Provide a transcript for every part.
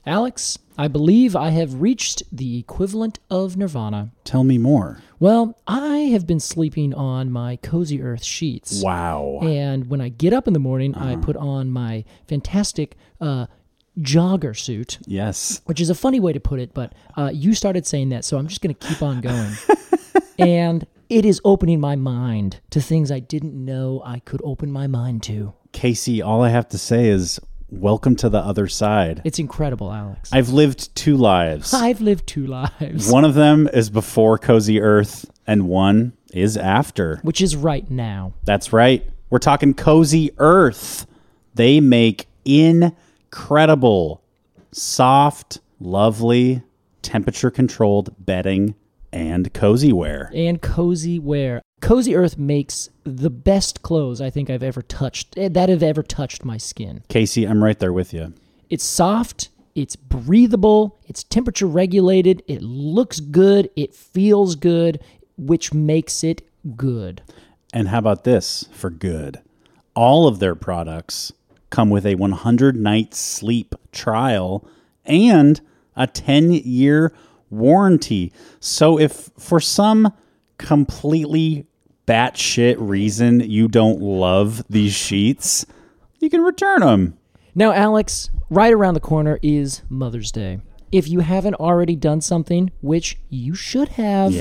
Alex, I believe I have reached the equivalent of nirvana. Tell me more. Well, I have been sleeping on my Cozy Earth sheets. Wow. And when I get up in the morning, I put on my fantastic jogger suit. Yes. Which is a funny way to put it, but you started saying that, so I'm just going to keep on going. And it is opening my mind to things I didn't know I could open my mind to. Casey, all I have to say is welcome to the other side. It's incredible, Alex. I've lived 2 lives. I've lived 2 lives. One of them is before Cozy Earth, and one is after. Which is right now. That's right. We're talking Cozy Earth. They make incredible, soft, lovely, temperature-controlled bedding and cozy wear. And cozy wear. Cozy Earth makes the best clothes I think I've ever touched, that have ever touched my skin. Casey, I'm right there with you. It's soft, it's breathable, it's temperature regulated, it looks good, it feels good, which makes it good. And how about this for good? All of their products come with a 100-night sleep trial and a 10-year warranty. So if for some completely batshit reason you don't love these sheets, you can return them. Now, Alex, right around the corner is Mother's Day. If you haven't already done something, which you should have,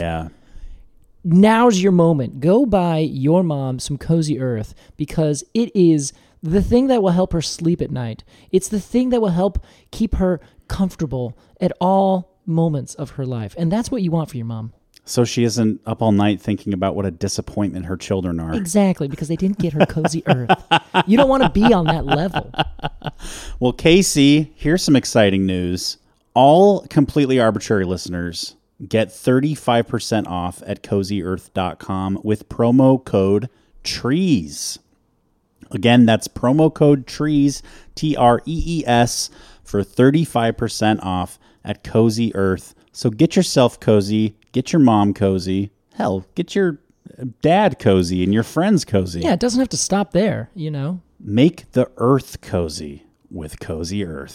now's your moment. Go buy your mom some Cozy Earth because it is the thing that will help her sleep at night. It's the thing that will help keep her comfortable at all moments of her life. And that's what you want for your mom. So she isn't up all night thinking about what a disappointment her children are. Exactly, because they didn't get her Cozy Earth. You don't want to be on that level. Well, Casey, here's some exciting news. All Completely Arbitrary listeners get 35% off at CozyEarth.com with promo code TREES. Again, that's promo code TREES, TREES, for 35% off at Cozy Earth. So get yourself cozy, get your mom cozy, hell, get your dad cozy and your friends cozy. Yeah, it doesn't have to stop there, you know. Make the earth cozy with Cozy Earth.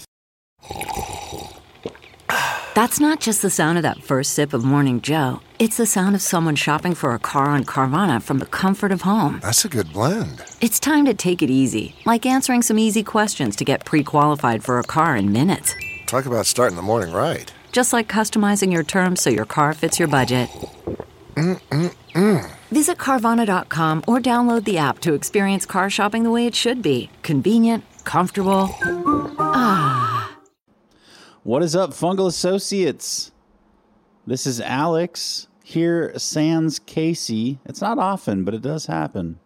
That's not just the sound of that first sip of Morning Joe. It's the sound of someone shopping for a car on Carvana from the comfort of home. That's a good blend. It's time to take it easy, like answering some easy questions to get pre-qualified for a car in minutes. Talk about starting the morning right. Just like customizing your terms so your car fits your budget. Visit Carvana.com or download the app to experience car shopping the way it should be. Convenient, comfortable. What is up, Fungal Associates? This is Alex, here sans Casey. It's not often, but it does happen.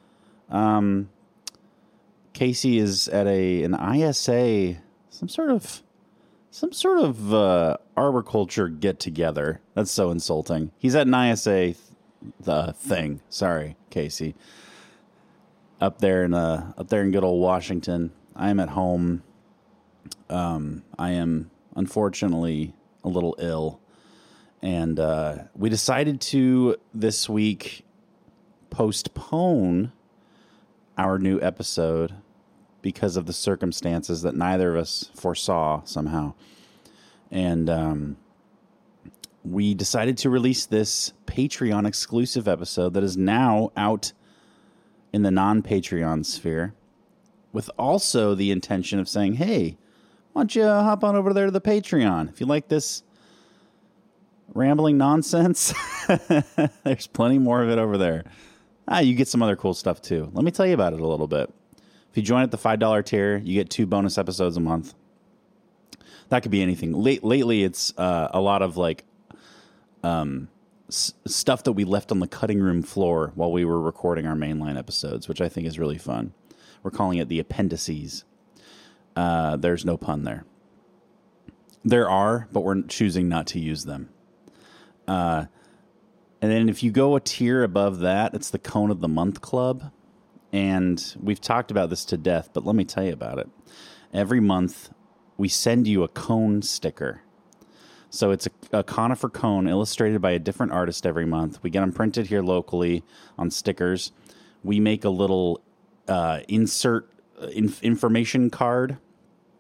Casey is at an ISA, some sort of arboriculture get-together. That's so insulting. He's at an ISA thing. Sorry, Casey. Up there in good old Washington. I am at home. I am unfortunately a little ill, and we decided to this week postpone our new episode because of the circumstances that neither of us foresaw somehow. And we decided to release this Patreon exclusive episode that is now out in the non-Patreon sphere, with also the intention of saying, hey, why don't you hop on over there to the Patreon? If you like this rambling nonsense, there's plenty more of it over there. You get some other cool stuff too. Let me tell you about it a little bit. If you join at the $5 tier, you get 2 bonus episodes a month. That could be anything. Lately, it's a lot of like stuff that we left on the cutting room floor while we were recording our mainline episodes, which I think is really fun. We're calling it the appendices. There's no pun there. There are, but we're choosing not to use them. And then if you go a tier above that, it's the Cone of the Month Club. And we've talked about this to death, but let me tell you about it. Every month, we send you a cone sticker. So it's a conifer cone illustrated by a different artist every month. We get them printed here locally on stickers. We make a little insert information card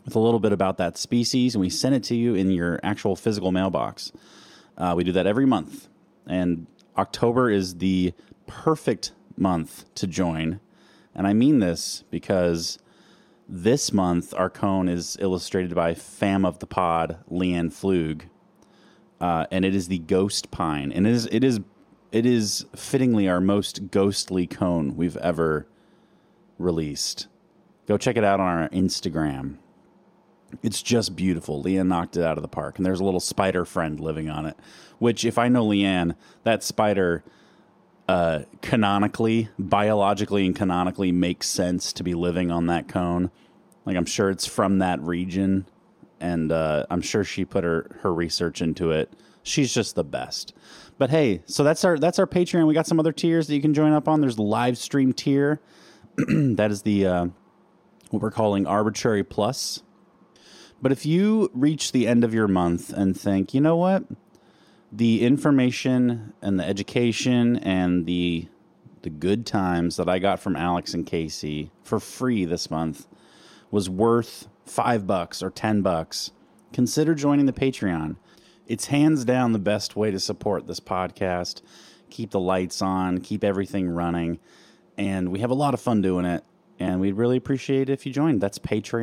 with a little bit about that species, and we send it to you in your actual physical mailbox. We do that every month, and October is the perfect month to join. And I mean this because this month our cone is illustrated by fam of the pod, Leanne Flug, and it is the ghost pine, and it is fittingly our most ghostly cone we've ever released. Go check it out on our Instagram. It's just beautiful. Leanne knocked it out of the park, and there's a little spider friend living on it, which, if I know Leanne, that spider biologically and canonically makes sense to be living on that cone. Like, I'm sure it's from that region, and I'm sure she put her research into it. She's just the best. But hey, so that's our Patreon. We got some other tiers that you can join up on. There's the live stream tier. That is the what we're calling Arbitrary Plus. But if you reach the end of your month and think, you know what, the information and the education and the good times that I got from Alex and Casey for free this month was worth $5 or $10, consider joining the Patreon. It's hands down the best way to support this podcast, keep the lights on, keep everything running, and we have a lot of fun doing it, and we'd really appreciate it if you joined. That's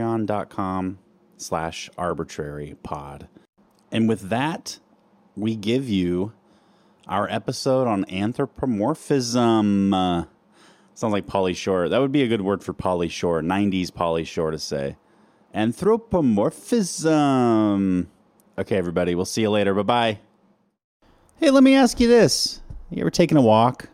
patreon.com/arbitrarypod. And with that, we give you our episode on anthropomorphism. Sounds like Pauly Shore. That would be a good word for Pauly Shore, 90s Pauly Shore to say. Anthropomorphism. Okay, everybody, we'll see you later. Bye-bye. Hey, let me ask you this. You ever taken a walk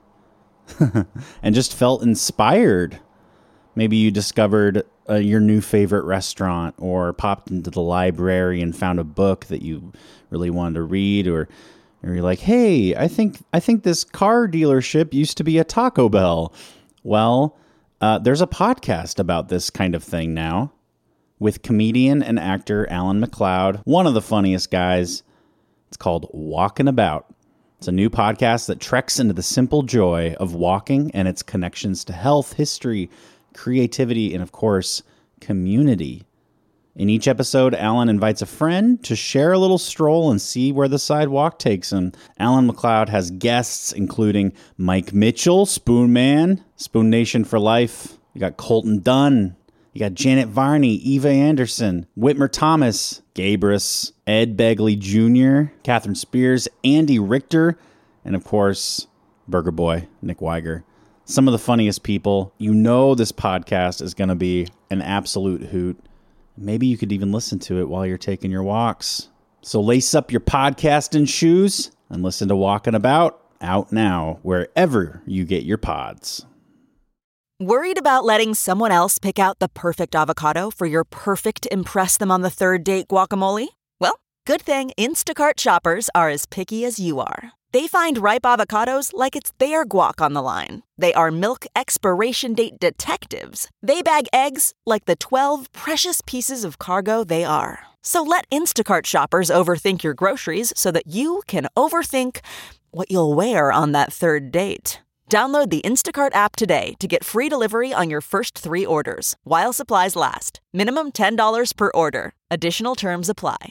and just felt inspired? Maybe you discovered your new favorite restaurant, or popped into the library and found a book that you really wanted to read, or you're like, hey, I think this car dealership used to be a Taco Bell. Well, there's a podcast about this kind of thing now with comedian and actor Alan McLeod, one of the funniest guys. It's called Walking About. It's a new podcast that treks into the simple joy of walking and its connections to health, history, creativity, and of course, community. In each episode, Alan invites a friend to share a little stroll and see where the sidewalk takes him. Alan McLeod has guests including Mike Mitchell, Spoon Man, Spoon Nation for life. You got Colton Dunn. You got Janet Varney, Eva Anderson, Whitmer Thomas, Gabrus, Ed Begley Jr., Catherine Spears, Andy Richter, and of course, Burger Boy, Nick Weiger. Some of the funniest people. You know this podcast is going to be an absolute hoot. Maybe you could even listen to it while you're taking your walks. So lace up your podcasting shoes and listen to Walking About, out now, wherever you get your pods. Worried about letting someone else pick out the perfect avocado for your perfect impress-them-on-the-third-date guacamole? Well, good thing Instacart shoppers are as picky as you are. They find ripe avocados like it's their guac on the line. They are milk expiration date detectives. They bag eggs like the 12 precious pieces of cargo they are. So let Instacart shoppers overthink your groceries so that you can overthink what you'll wear on that third date. Download the Instacart app today to get free delivery on your first 3 orders, while supplies last. Minimum $10 per order. Additional terms apply.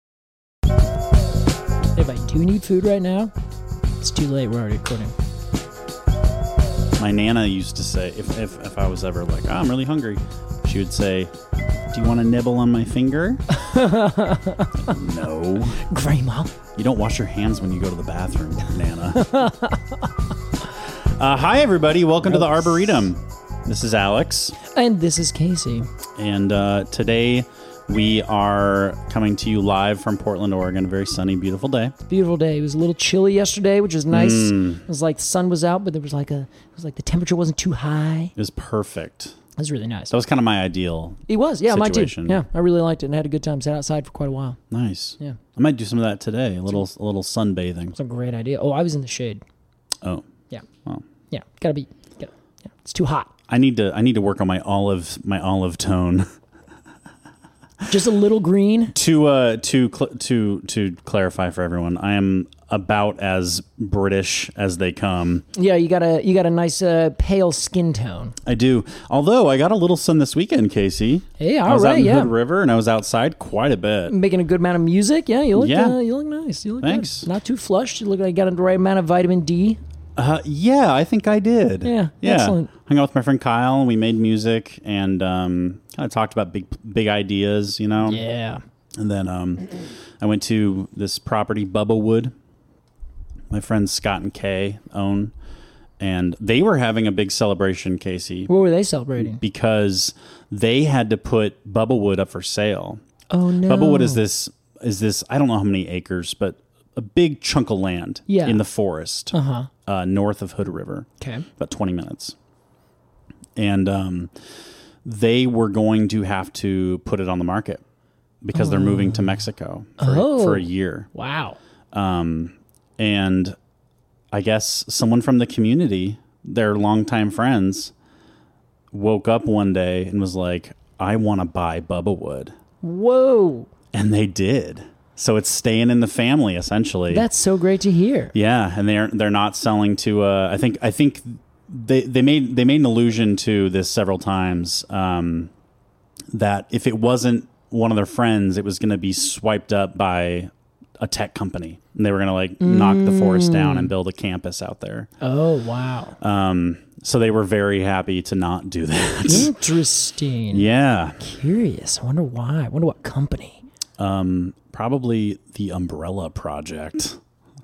If I do need food right now, it's too late. We're already recording. My Nana used to say, if I was ever like, I'm really hungry, she would say, do you want to nibble on my finger? No. Grandma. You don't wash your hands when you go to the bathroom, Nana. Hi, everybody. Welcome to the Arboretum. This is Alex. And this is Casey. And today we are coming to you live from Portland, Oregon. A very sunny, beautiful day. Beautiful day. It was a little chilly yesterday, which was nice. It was like the sun was out, but there was like the temperature wasn't too high. It was perfect. It was really nice. That was kind of my ideal. It was, yeah, situation. mine too. Yeah, I really liked it and had a good time. Sat outside for quite a while. Nice. Yeah. I might do some of that today. A little sunbathing. It's a great idea. Oh, I was in the shade. Oh. Yeah. Well. Yeah. It's too hot. I need to work on my olive tone. Just a little green. To clarify for everyone, I am about as British as they come. Yeah, you got a nice pale skin tone. I do. Although I got a little sun this weekend, Casey. Hey, all I was right, out in yeah. Hood River and I was outside quite a bit. Making a good amount of music. Yeah, you look nice. You look Thanks. good. Not too flushed. You look like you got the right amount of vitamin D. Yeah, I think I did. Yeah, excellent. Hung out with my friend Kyle and we made music and kind of talked about big ideas, you know. Yeah. And then I went to this property, Bubba Wood. My friends Scott and Kay own, and they were having a big celebration, Casey. What were they celebrating? Because they had to put Bubba Wood up for sale. Oh no! Bubba Wood is this I don't know how many acres, but a big chunk of land in the forest north of Hood River. Okay, about 20 minutes, and they were going to have to put it on the market because they're moving to Mexico for a year. Wow. And I guess someone from the community, their longtime friends, woke up one day and was like, I want to buy Bubba Wood. Whoa. And they did. So it's staying in the family, essentially. That's so great to hear. Yeah, and they're not selling to I think they made an allusion to this several times, that if it wasn't one of their friends, it was going to be swiped up by a tech company, and they were going to knock the forest down and build a campus out there. Oh, wow. So they were very happy to not do that. Interesting. Yeah. Curious. I wonder why. I wonder what company. Probably the Umbrella Project.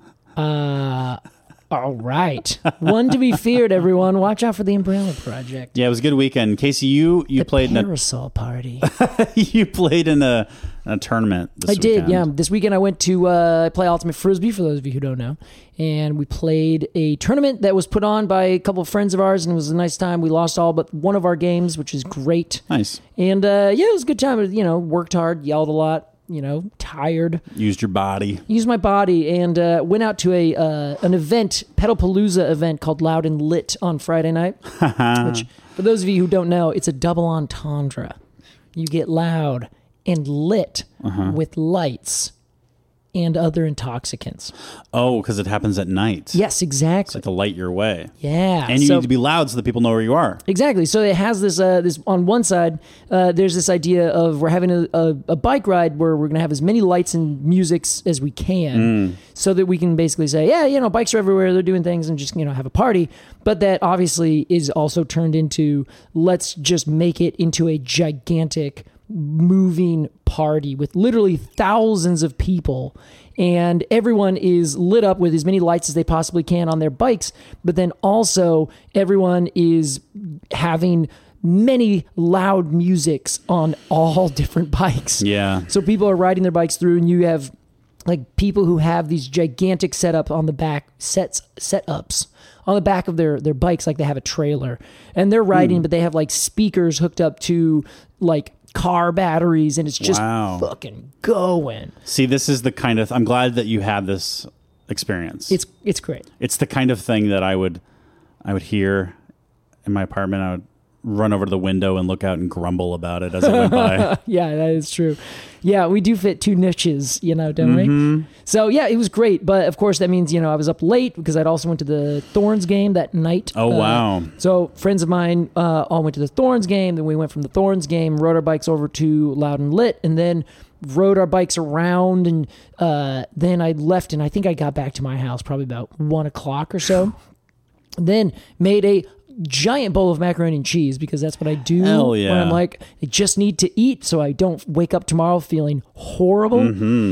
All right. One to be feared, everyone. Watch out for the Umbrella Project. Yeah, it was a good weekend. Casey, you played in a parasol party. You played in a tournament this weekend. I did, yeah. This weekend I went to play Ultimate Frisbee, for those of you who don't know. And we played a tournament that was put on by a couple of friends of ours, and it was a nice time. We lost all but one of our games, which is great. Nice. And it was a good time. Worked hard, yelled a lot. Tired. Used your body. Used my body and went out to an event, Pedalpalooza event called Loud and Lit on Friday night. Which, for those of you who don't know, it's a double entendre. You get loud and lit with lights and other intoxicants. Oh, because it happens at night. Yes, exactly. It's like to light your way. Yeah. And you need to be loud so that people know where you are. Exactly. So it has this, on one side, there's this idea of we're having a bike ride where we're going to have as many lights and musics as we can so that we can basically say, bikes are everywhere, they're doing things and just, have a party. But that obviously is also turned into, let's just make it into a gigantic moving party with literally thousands of people, and everyone is lit up with as many lights as they possibly can on their bikes, but then also everyone is having many loud musics on all different bikes. Yeah. So people are riding their bikes through, and you have people who have these gigantic setups on the back, setups on the back of their bikes, like they have a trailer, and they're riding, but they have speakers hooked up to car batteries, and it's just fucking going. See, this is the kind of, I'm glad that you had this experience. It's great. It's the kind of thing that I would hear in my apartment. I would run over to the window and look out and grumble about it as I went by. Yeah, that is true. Yeah, we do fit two niches, don't we? So yeah, it was great. But of course that means, I was up late because I'd also went to the Thorns game that night. Oh, wow. So friends of mine all went to the Thorns game. Then we went from the Thorns game, rode our bikes over to Loud and Lit, and then rode our bikes around. And then I left, and I think I got back to my house probably about 1 o'clock or so. Then made a giant bowl of macaroni and cheese because that's what I do when I'm I just need to eat so I don't wake up tomorrow feeling horrible.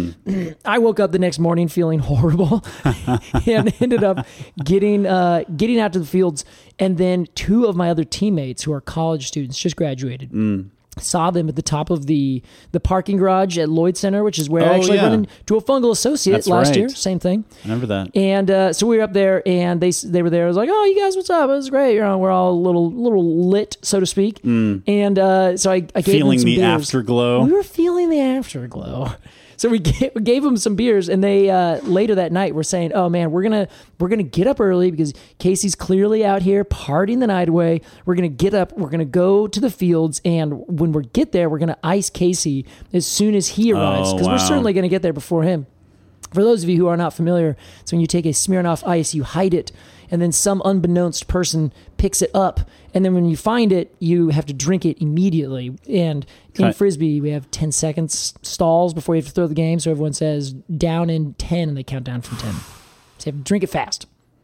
I woke up the next morning feeling horrible and ended up getting out to the fields, and then two of my other teammates who are college students just graduated. Saw them at the top of the parking garage at Lloyd Center, which is where I actually ran into a fungal associate last year. Same thing. I remember that. And so we were up there, and they were there. I was like, "Oh, you guys, what's up? It was great. We're all a little lit, so to speak." And so I gave feeling them some the beers. afterglow. We were feeling the afterglow. So we gave them some beers, and they later that night were saying, "Oh man, we're gonna get up early because Casey's clearly out here partying the night away. We're gonna get up, we're gonna go to the fields, and when when we get there, we're going to ice Casey as soon as he arrives, because we're certainly going to get there before him. For those of you who are not familiar, it's when you take a Smirnoff Ice, you hide it, and then some unbeknownst person picks it up, and then when you find it, you have to drink it immediately. And in Frisbee, we have 10 seconds stalls before you have to throw the game, so everyone says down in 10, and they count down from 10. So you have to drink it fast.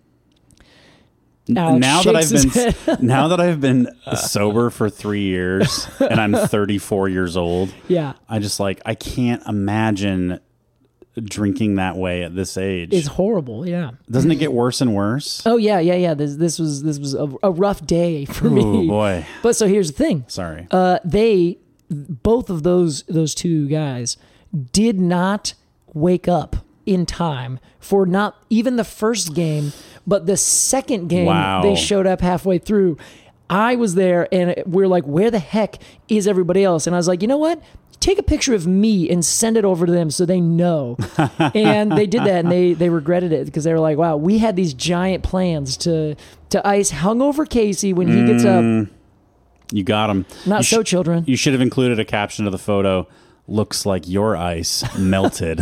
Now that I've been sober for 3 years and I'm 34 years old, I can't imagine drinking that way at this age. It's horrible. Yeah. Doesn't it get worse and worse? Oh yeah. This was a rough day for me. Oh boy. But so here's the thing. Sorry. Both of those two guys did not wake up in time for not even the first game, but the second game. Wow. They showed up halfway through. I was there, and we're like, where the heck is everybody else? And I was like, you know what? Take a picture of me and send it over to them so they know. And they did that, and they regretted it because they were like, wow, we had these giant plans to ice hungover Casey when he gets up. You got him. Children. You should have included a caption of the photo. Looks like your ice melted.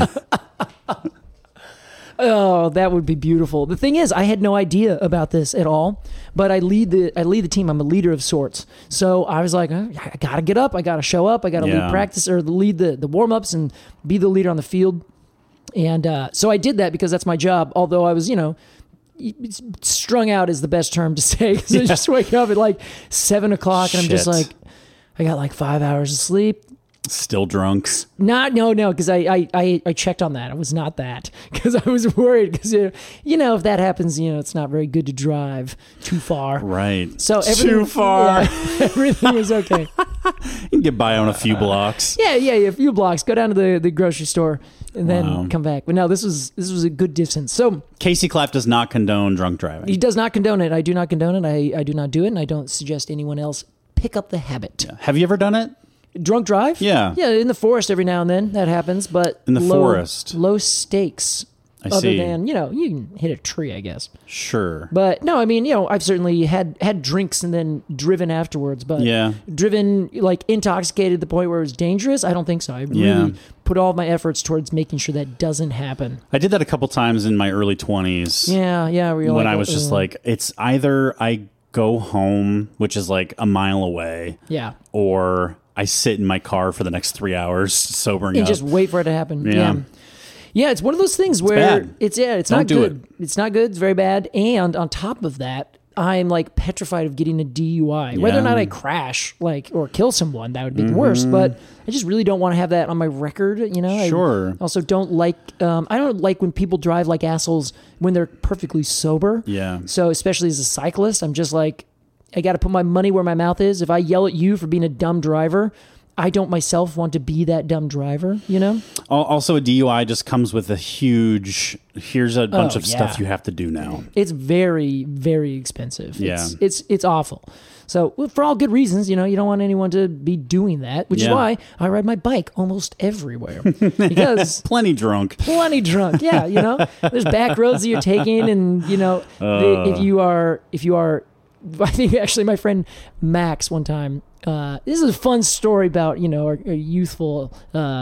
Oh, that would be beautiful. The thing is, I had no idea about this at all, but I lead the team. I'm a leader of sorts. So I was like, I got to get up. I got to show up. I got to lead practice or lead the warm-ups and be the leader on the field. And so I did that because that's my job, although I was, strung out is the best term to say. So I just wake up at like 7 o'clock and I'm just like, I got like 5 hours of sleep. Still drunk? No, because I checked on that. I was not that because I was worried because if that happens, it's not very good to drive too far. Right. So too far. Yeah, everything was okay. You can get by on a few blocks. Yeah, a few blocks. Go down to the grocery store and then come back. But no, this was a good distance. So Casey Clapp does not condone drunk driving. He does not condone it. I do not condone it. I do not do it, and I don't suggest anyone else pick up the habit. Yeah. Have you ever done it? Drunk drive? Yeah. Yeah, in the forest every now and then that happens, but in the forest. Low stakes. I see. Than, you can hit a tree, I guess. Sure. But no, I mean, I've certainly had drinks and then driven afterwards, but driven like intoxicated to the point where it was dangerous, I don't think so. I really put all my efforts towards making sure that doesn't happen. I did that a couple times in my early 20s. Yeah. When I was just like, it's either I go home, which is like a mile away. Yeah. Or I sit in my car for the next 3 hours sobering and up. Just wait for it to happen. Yeah, it's one of those things where it's not good. It's not good. It's very bad. And on top of that, I'm like petrified of getting a DUI. Whether or not I crash or kill someone, that would be the worst. But I just really don't want to have that on my record. Sure. I also don't like. I don't like when people drive like assholes when they're perfectly sober. Yeah. So especially as a cyclist, I'm just like, I got to put my money where my mouth is. If I yell at you for being a dumb driver, I don't myself want to be that dumb driver, Also, a DUI just comes with a huge, here's a bunch of stuff you have to do now. It's very, very expensive. Yeah. It's awful. So for all good reasons, you don't want anyone to be doing that, which is why I ride my bike almost everywhere. Because plenty drunk. Yeah, there's back roads that you're taking and, if you are, I think actually my friend Max one time, this is a fun story about, our youthfulness.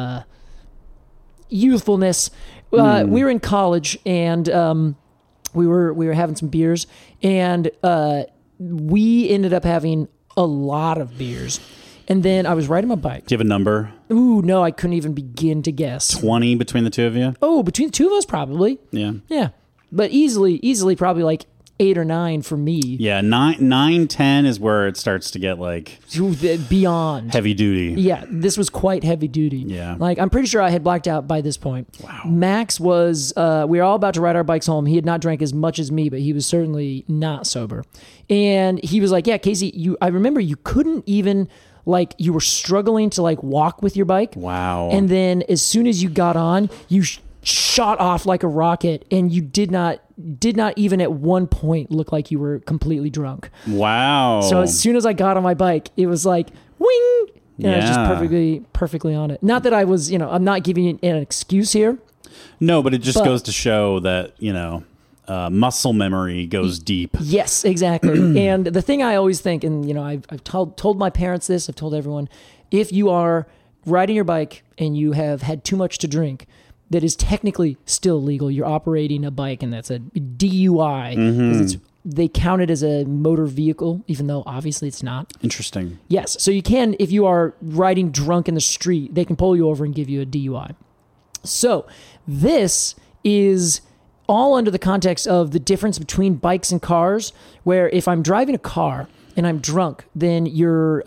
We were in college and we were having some beers and we ended up having a lot of beers. And then I was riding my bike. Do you have a number? Ooh, no, I couldn't even begin to guess. 20 between the two of you? Oh, between the two of us, probably. Yeah. Yeah. But easily probably like 8 or 9 for me. Yeah, 9, 10 is where it starts to get like beyond heavy duty. Yeah, this was quite heavy duty. Yeah. Like I'm pretty sure I had blacked out by this point. Wow. Max was, we were all about to ride our bikes home. He had not drank as much as me, but he was certainly not sober. And he was like, yeah, Casey, I remember you couldn't even, like, you were struggling to like walk with your bike. Wow. And then as soon as you got on, you shot off like a rocket and you did not even at one point look like you were completely drunk. Wow. So as soon as I got on my bike, it was like wing, and I was just perfectly on it. Not that I was, I'm not giving you an excuse here. No, but it just goes to show that, muscle memory goes deep. Yes, exactly. And the thing I always think, and I've told my parents this, I've told everyone, if you are riding your bike and you have had too much to drink, that is technically still legal. You're operating a bike, and that's a DUI. Because they count it as a motor vehicle, even though obviously it's not. Interesting. Yes. So you can, if you are riding drunk in the street, they can pull you over and give you a DUI. So this is all under the context of the difference between bikes and cars, where if I'm driving a car and I'm drunk, then your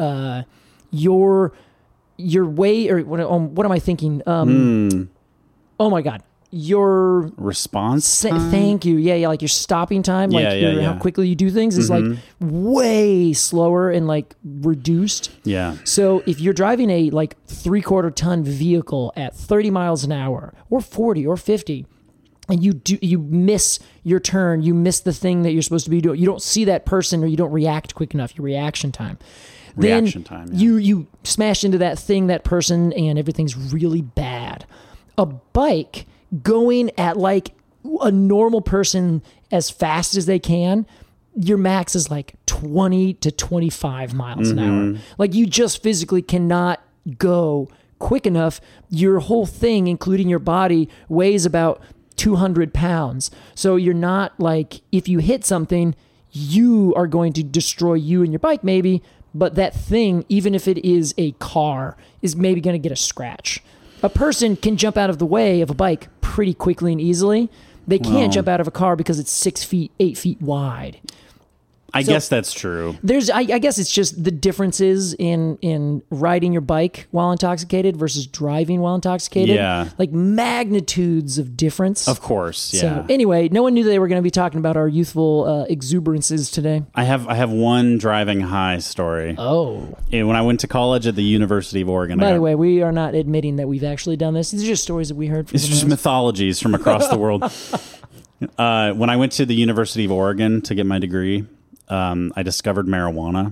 way, or what am I thinking? Oh my God. Your response time? Thank you. Yeah, like your stopping time, like how quickly you do things is like way slower and like reduced. Yeah. So if you're driving a like 3/4 ton vehicle at 30 miles an hour or 40 or 50, and you miss your turn, you miss the thing that you're supposed to be doing, you don't see that person or you don't react quick enough, your reaction time. You smash into that thing, that person, and everything's really bad. A bike going at like a normal person as fast as they can, your max is like 20 to 25 miles an hour. Like you just physically cannot go quick enough. Your whole thing, including your body, weighs about 200 pounds. So you're not like, if you hit something, you are going to destroy you and your bike maybe, but that thing, even if it is a car, is maybe going to get a scratch. A person can jump out of the way of a bike pretty quickly and easily. They can't jump out of a car because it's 6 feet, 8 feet wide. I guess that's true. I guess it's just the differences in riding your bike while intoxicated versus driving while intoxicated. Yeah. Like magnitudes of difference. Of course, yeah. So anyway, no one knew they were going to be talking about our youthful exuberances today. I have one driving high story. Oh. When I went to college at the University of Oregon. By the way, we are not admitting that we've actually done this. These are just stories that we heard from It's just mythologies from across the world. When I went to the University of Oregon to get my degree, I discovered marijuana.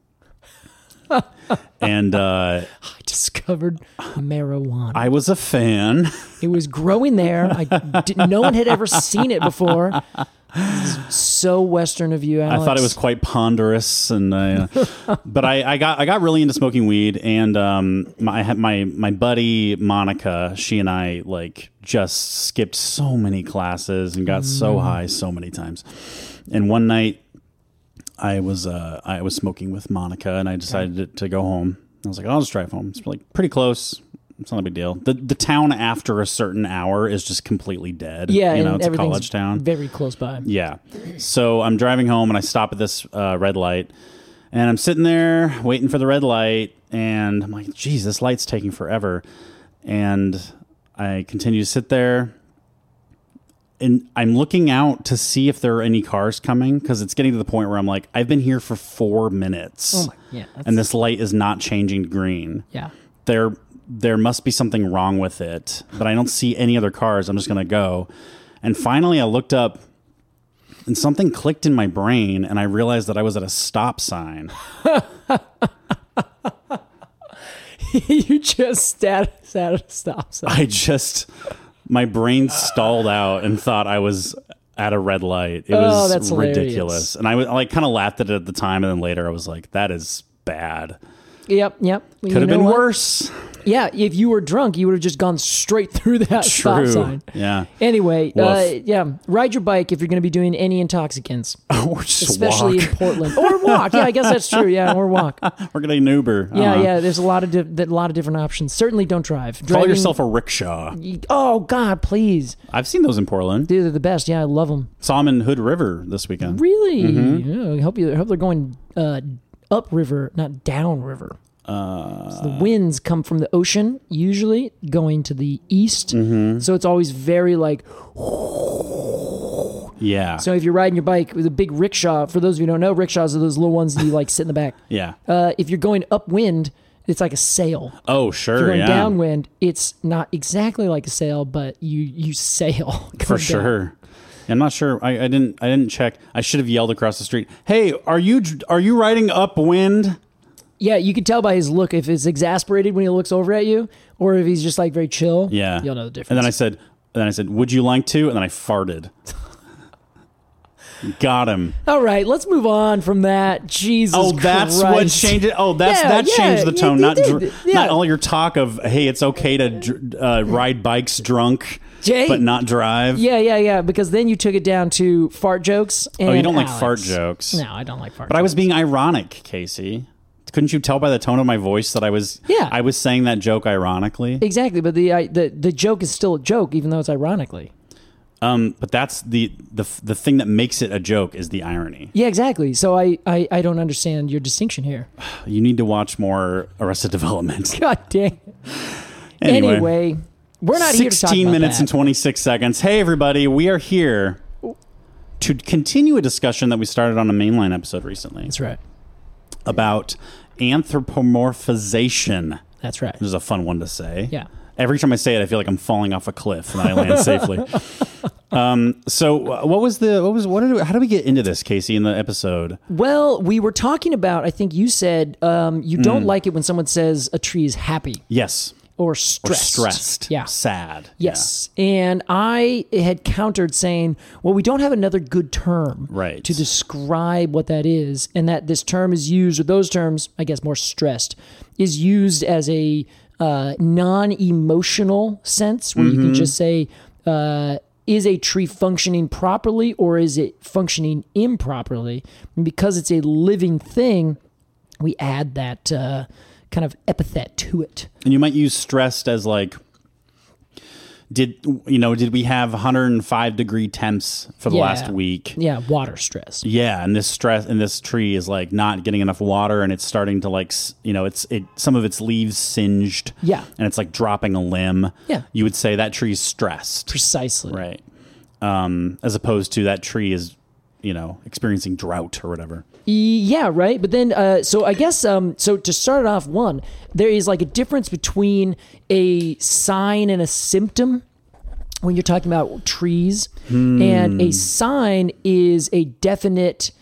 And I discovered marijuana. I was a fan. It was growing there. No one had ever seen it before. This is so Western of you, Alex. I thought it was quite ponderous, and but I got really into smoking weed, and my buddy Monica, she and I like just skipped so many classes and got so high so many times. And one night, I was smoking with Monica, and I decided to go home. I was like, I'll just drive home. It's like pretty close. It's not a big deal. The town after a certain hour is just completely dead. Yeah, it's a college town. Very close by. Yeah. So I'm driving home, and I stop at this red light, and I'm sitting there waiting for the red light, and I'm like, geez, this light's taking forever. And I continue to sit there. And I'm looking out to see if there are any cars coming, because it's getting to the point where I'm like, I've been here for 4 minutes. Oh my, yeah. And this light is not changing to green. Yeah. There must be something wrong with it, but I don't see any other cars. I'm just going to go. And finally I looked up and something clicked in my brain, and I realized that I was at a stop sign. You just sat at a stop sign. My brain stalled out and thought I was at a red light. It was that's ridiculous. And I kind of laughed at it at the time, and then later I was like, that is bad. Yep. Could have been worse. Yeah, if you were drunk, you would have just gone straight through that stop sign. Yeah. Anyway, ride your bike if you're going to be doing any intoxicants. Or just especially walk. in Portland. Or walk. Yeah, I guess that's true. Yeah, or walk. We're going to an Uber. Yeah. There's a lot of different options. Certainly don't drive. Call yourself a rickshaw. Oh, God, please. I've seen those in Portland. Dude, they're the best. Yeah, I love them. Saw them in Hood River this weekend. Really? Yeah, I hope they're going upriver, not downriver. So the winds come from the ocean, usually going to the east. So it's always very like... Yeah. So if you're riding your bike with a big rickshaw, for those of you who don't know, rickshaws are those little ones that you like sit in the back. Yeah. If you're going upwind, it's like a sail. Oh, sure. If you're going downwind, it's not exactly like a sail, but you sail. For sure. I'm not sure. I didn't check. I should have yelled across the street. Hey, are you riding upwind? Yeah, you can tell by his look if it's exasperated when he looks over at you, or if he's just like very chill. Yeah, you'll know the difference. And then I said, "Would you like to?" And then I farted. Got him. All right, let's move on from that. Jesus Christ. Oh, that's what changed it? Oh, that changed the tone. Not all your talk of, hey, it's okay to ride bikes drunk, Jay, but not drive. Yeah, because then you took it down to fart jokes. And you don't Alex. like fart jokes. No, I don't like fart jokes. But I was being ironic, Casey. Couldn't you tell by the tone of my voice that I was saying that joke ironically? Exactly, but the joke is still a joke, even though it's ironically. But that's the thing that makes it a joke is the irony. Yeah, exactly. So I don't understand your distinction here. You need to watch more Arrested Development. God dang. Anyway, we're not here to talk about 16 minutes that. and 26 seconds. Hey, everybody, we are here to continue a discussion that we started on a Mainline episode recently. That's right. About anthropomorphization. That's right. This is a fun one to say. Yeah. Every time I say it, I feel like I'm falling off a cliff and I land safely. So how do we get into this, Casey, in the episode? Well, we were talking about, I think you said you don't like it when someone says a tree is happy. Yes. Or stressed. Or stressed. Yeah. Sad. Yes. Yeah. And I had countered saying, well, we don't have another good term to describe what that is. And that this term is used, or those terms, I guess more stressed, is used as a non-emotional sense where you can just say, is a tree functioning properly or is it functioning improperly? And because it's a living thing, we add that kind of epithet to it. And you might use stressed as like, did we have 105 degree temps for the last week? Yeah, water stress. Yeah, and this tree is like not getting enough water, and it's starting to like, some of its leaves singed. Yeah, and it's like dropping a limb. Yeah, you would say that tree's stressed. Precisely. Right. As opposed to that tree is, experiencing drought or whatever. Yeah, right. But then, so I guess, so to start it off, there is like a difference between a sign and a symptom when you're talking about trees. And a sign is a definite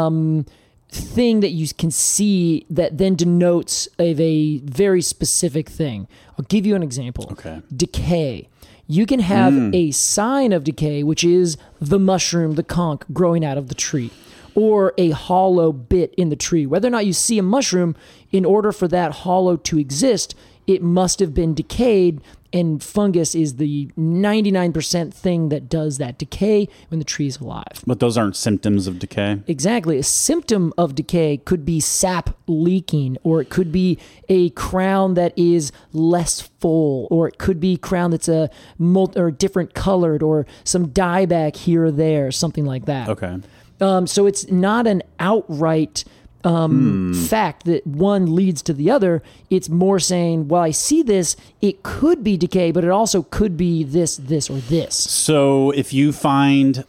thing that you can see that then denotes a very specific thing. I'll give you an example. Okay. Decay. You can have a sign of decay, which is the mushroom, the conch growing out of the tree, or a hollow bit in the tree. Whether or not you see a mushroom, in order for that hollow to exist, it must have been decayed, and fungus is the 99% thing that does that decay when the tree is alive. But those aren't symptoms of decay? Exactly. A symptom of decay could be sap leaking, or it could be a crown that is less full, or it could be crown that's or different colored, or some dieback here or there, something like that. Okay. So it's not an outright fact that one leads to the other. It's more saying, well, I see this, it could be decay, but it also could be this, or this. So if you find,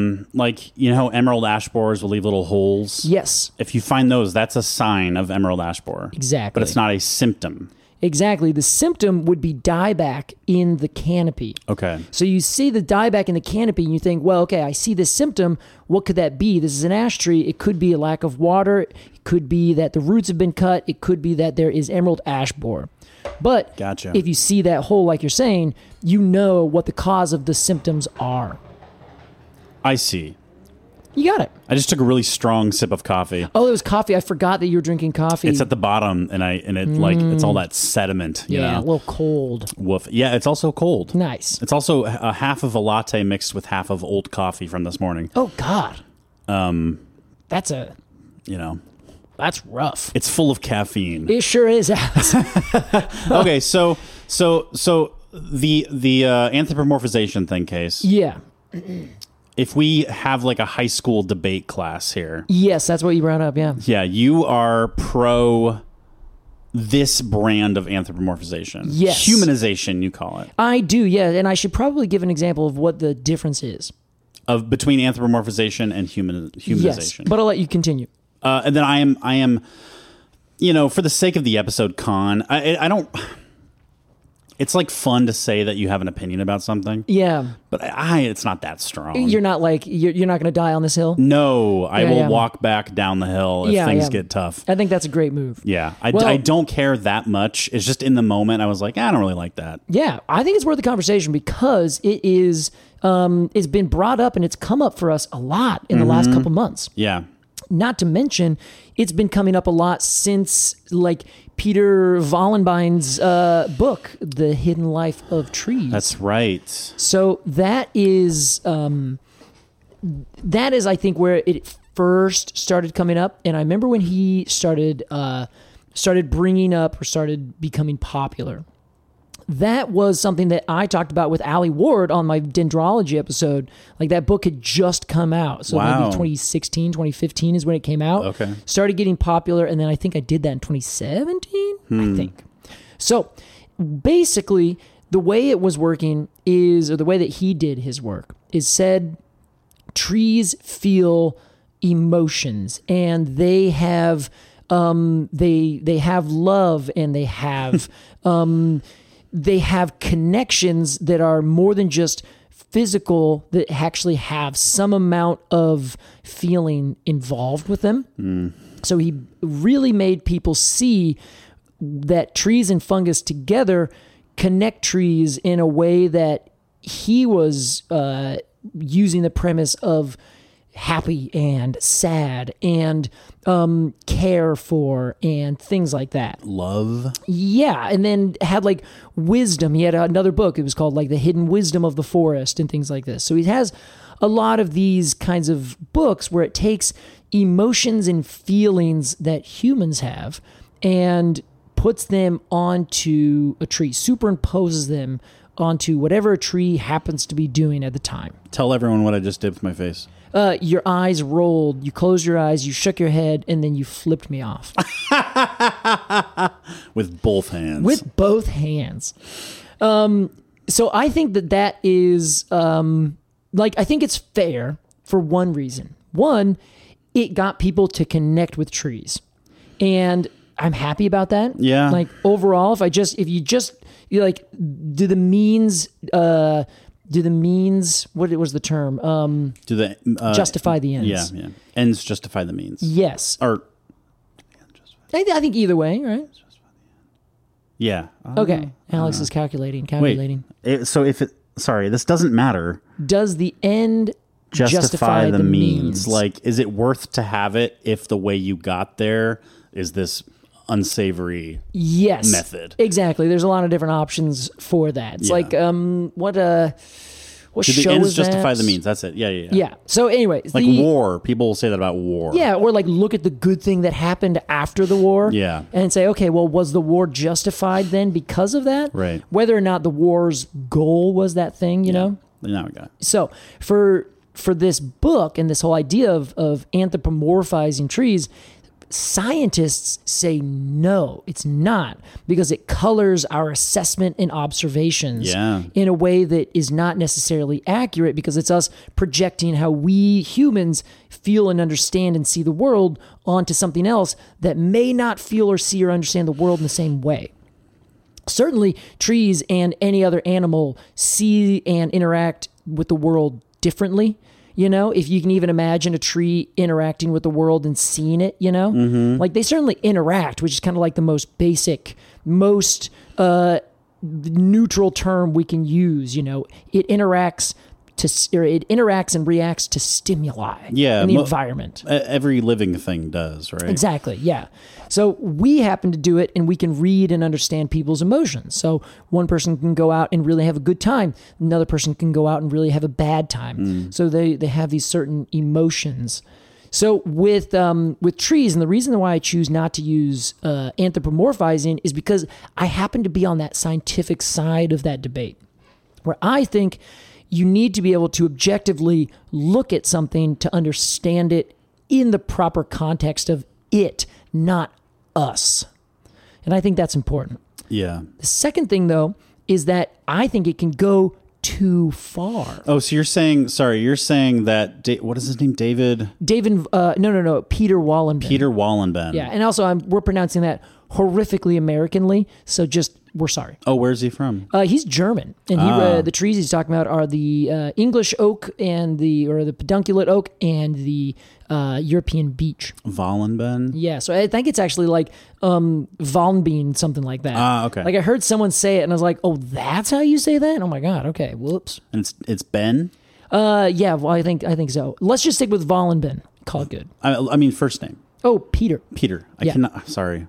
emerald ash borers will leave little holes? Yes. If you find those, that's a sign of emerald ash borer. Exactly. But it's not a symptom. Exactly. The symptom would be dieback in the canopy. Okay. So you see the dieback in the canopy and you think, well, okay, I see this symptom. What could that be? This is an ash tree. It could be a lack of water. It could be that the roots have been cut. It could be that there is emerald ash borer. But if you see that hole, like you're saying, you know what the cause of the symptoms are. I see. You got it. I just took a really strong sip of coffee. Oh, it was coffee. I forgot that you were drinking coffee. It's at the bottom, and it's all that sediment. You know? A little cold. Woof. Yeah, it's also cold. Nice. It's also a half of a latte mixed with half of old coffee from this morning. Oh God. That's rough. It's full of caffeine. It sure is. Okay, so the anthropomorphization thing, Case. Yeah. If we have like a high school debate class here. Yes, that's what you brought up, yeah. Yeah, you are pro this brand of anthropomorphization. Yes. Humanization, you call it. I do, yeah, and I should probably give an example of what the difference is. Between anthropomorphization and humanization. Yes, but I'll let you continue. And then I am, for the sake of the episode, I don't... It's like fun to say that you have an opinion about something. Yeah. But it's not that strong. You're not like, you're not going to die on this hill? No, I will walk back down the hill if things get tough. I think that's a great move. Yeah. I don't care that much. It's just in the moment I was like, I don't really like that. Yeah. I think it's worth the conversation because it is, it's been brought up and it's come up for us a lot in the last couple months. Yeah. Not to mention, it's been coming up a lot since like Peter Vollenbein's book, The Hidden Life of Trees. That's right. So that is, I think, where it first started coming up. And I remember when he started bringing up or started becoming popular. That was something that I talked about with Allie Ward on my dendrology episode. Like that book had just come out. So maybe 2016, 2015 is when it came out. Okay. Started getting popular. And then I think I did that in 2017, I think. So basically the way it was working is, or the way that he did his work is said trees feel emotions and they have, they have love and they have, they have connections that are more than just physical, that actually have some amount of feeling involved with them. So he really made people see that trees and fungus together connect trees in a way that he was using the premise of happy and sad and care for and things like that. Love. Yeah. And then had like wisdom. He had another book. It was called like The Hidden Wisdom of the Forest and things like this. So he has a lot of these kinds of books where it takes emotions and feelings that humans have and puts them onto a tree, superimposes them onto whatever a tree happens to be doing at the time. Tell everyone what I just did with my face. Your eyes rolled, you closed your eyes, you shook your head, and then you flipped me off. With both hands. With both hands. So I think that is, I think it's fair for one reason. One, it got people to connect with trees. And I'm happy about that. Yeah. Like overall, do the means, what was the term? Justify the ends. Yeah. Ends justify the means. Yes. Or I think either way, right? Yeah. Okay. Alex is calculating. Wait, this doesn't matter. Does the end justify the means? Like, is it worth to have it if the way you got there is this unsavory method? Exactly. There's a lot of different options for that. It's like what show the ends is justify that? The means. That's it. Yeah. Yeah. So anyway, like war. People will say that about war. Yeah, or like look at the good thing that happened after the war. Yeah. And say, okay, well, was the war justified then because of that? Right. Whether or not the war's goal was that thing, you know? Now we got it. So for this book and this whole idea of anthropomorphizing trees, scientists say no, it's not, because it colors our assessment and observations in a way that is not necessarily accurate, because it's us projecting how we humans feel and understand and see the world onto something else that may not feel or see or understand the world in the same way. Certainly, trees and any other animal see and interact with the world differently. You know, if you can even imagine a tree interacting with the world and seeing it, you know, like they certainly interact, which is kind of like the most basic, most neutral term we can use. You know, it interacts and reacts to stimuli in the environment. Every living thing does, right? Exactly. Yeah. So we happen to do it, and we can read and understand people's emotions. So one person can go out and really have a good time. Another person can go out and really have a bad time. So they have these certain emotions. So with trees, and the reason why I choose not to use anthropomorphizing is because I happen to be on that scientific side of that debate, where I think you need to be able to objectively look at something to understand it in the proper context of it, not us. And I think that's important. Yeah. The second thing, though, is that I think it can go too far. Oh, so you're saying that, what is his name? Peter No, Peter Wallenben. Peter Wallenben. Yeah, and also we're pronouncing that horrifically Americanly. So just, we're sorry. Oh, where's he from? He's German, and the trees he's talking about are the English oak and the pedunculate oak and the European beech. Wallenben? Yeah, so I think it's actually like Wallenbein, something like that. Okay. Like I heard someone say it, and I was like, "Oh, that's how you say that?" Oh my god. Okay. Whoops. And it's Ben? Yeah. Well, I think so. Let's just stick with Wallenben. Call it good. I mean, first name. Oh, Peter. Peter. I Yeah. cannot. Sorry.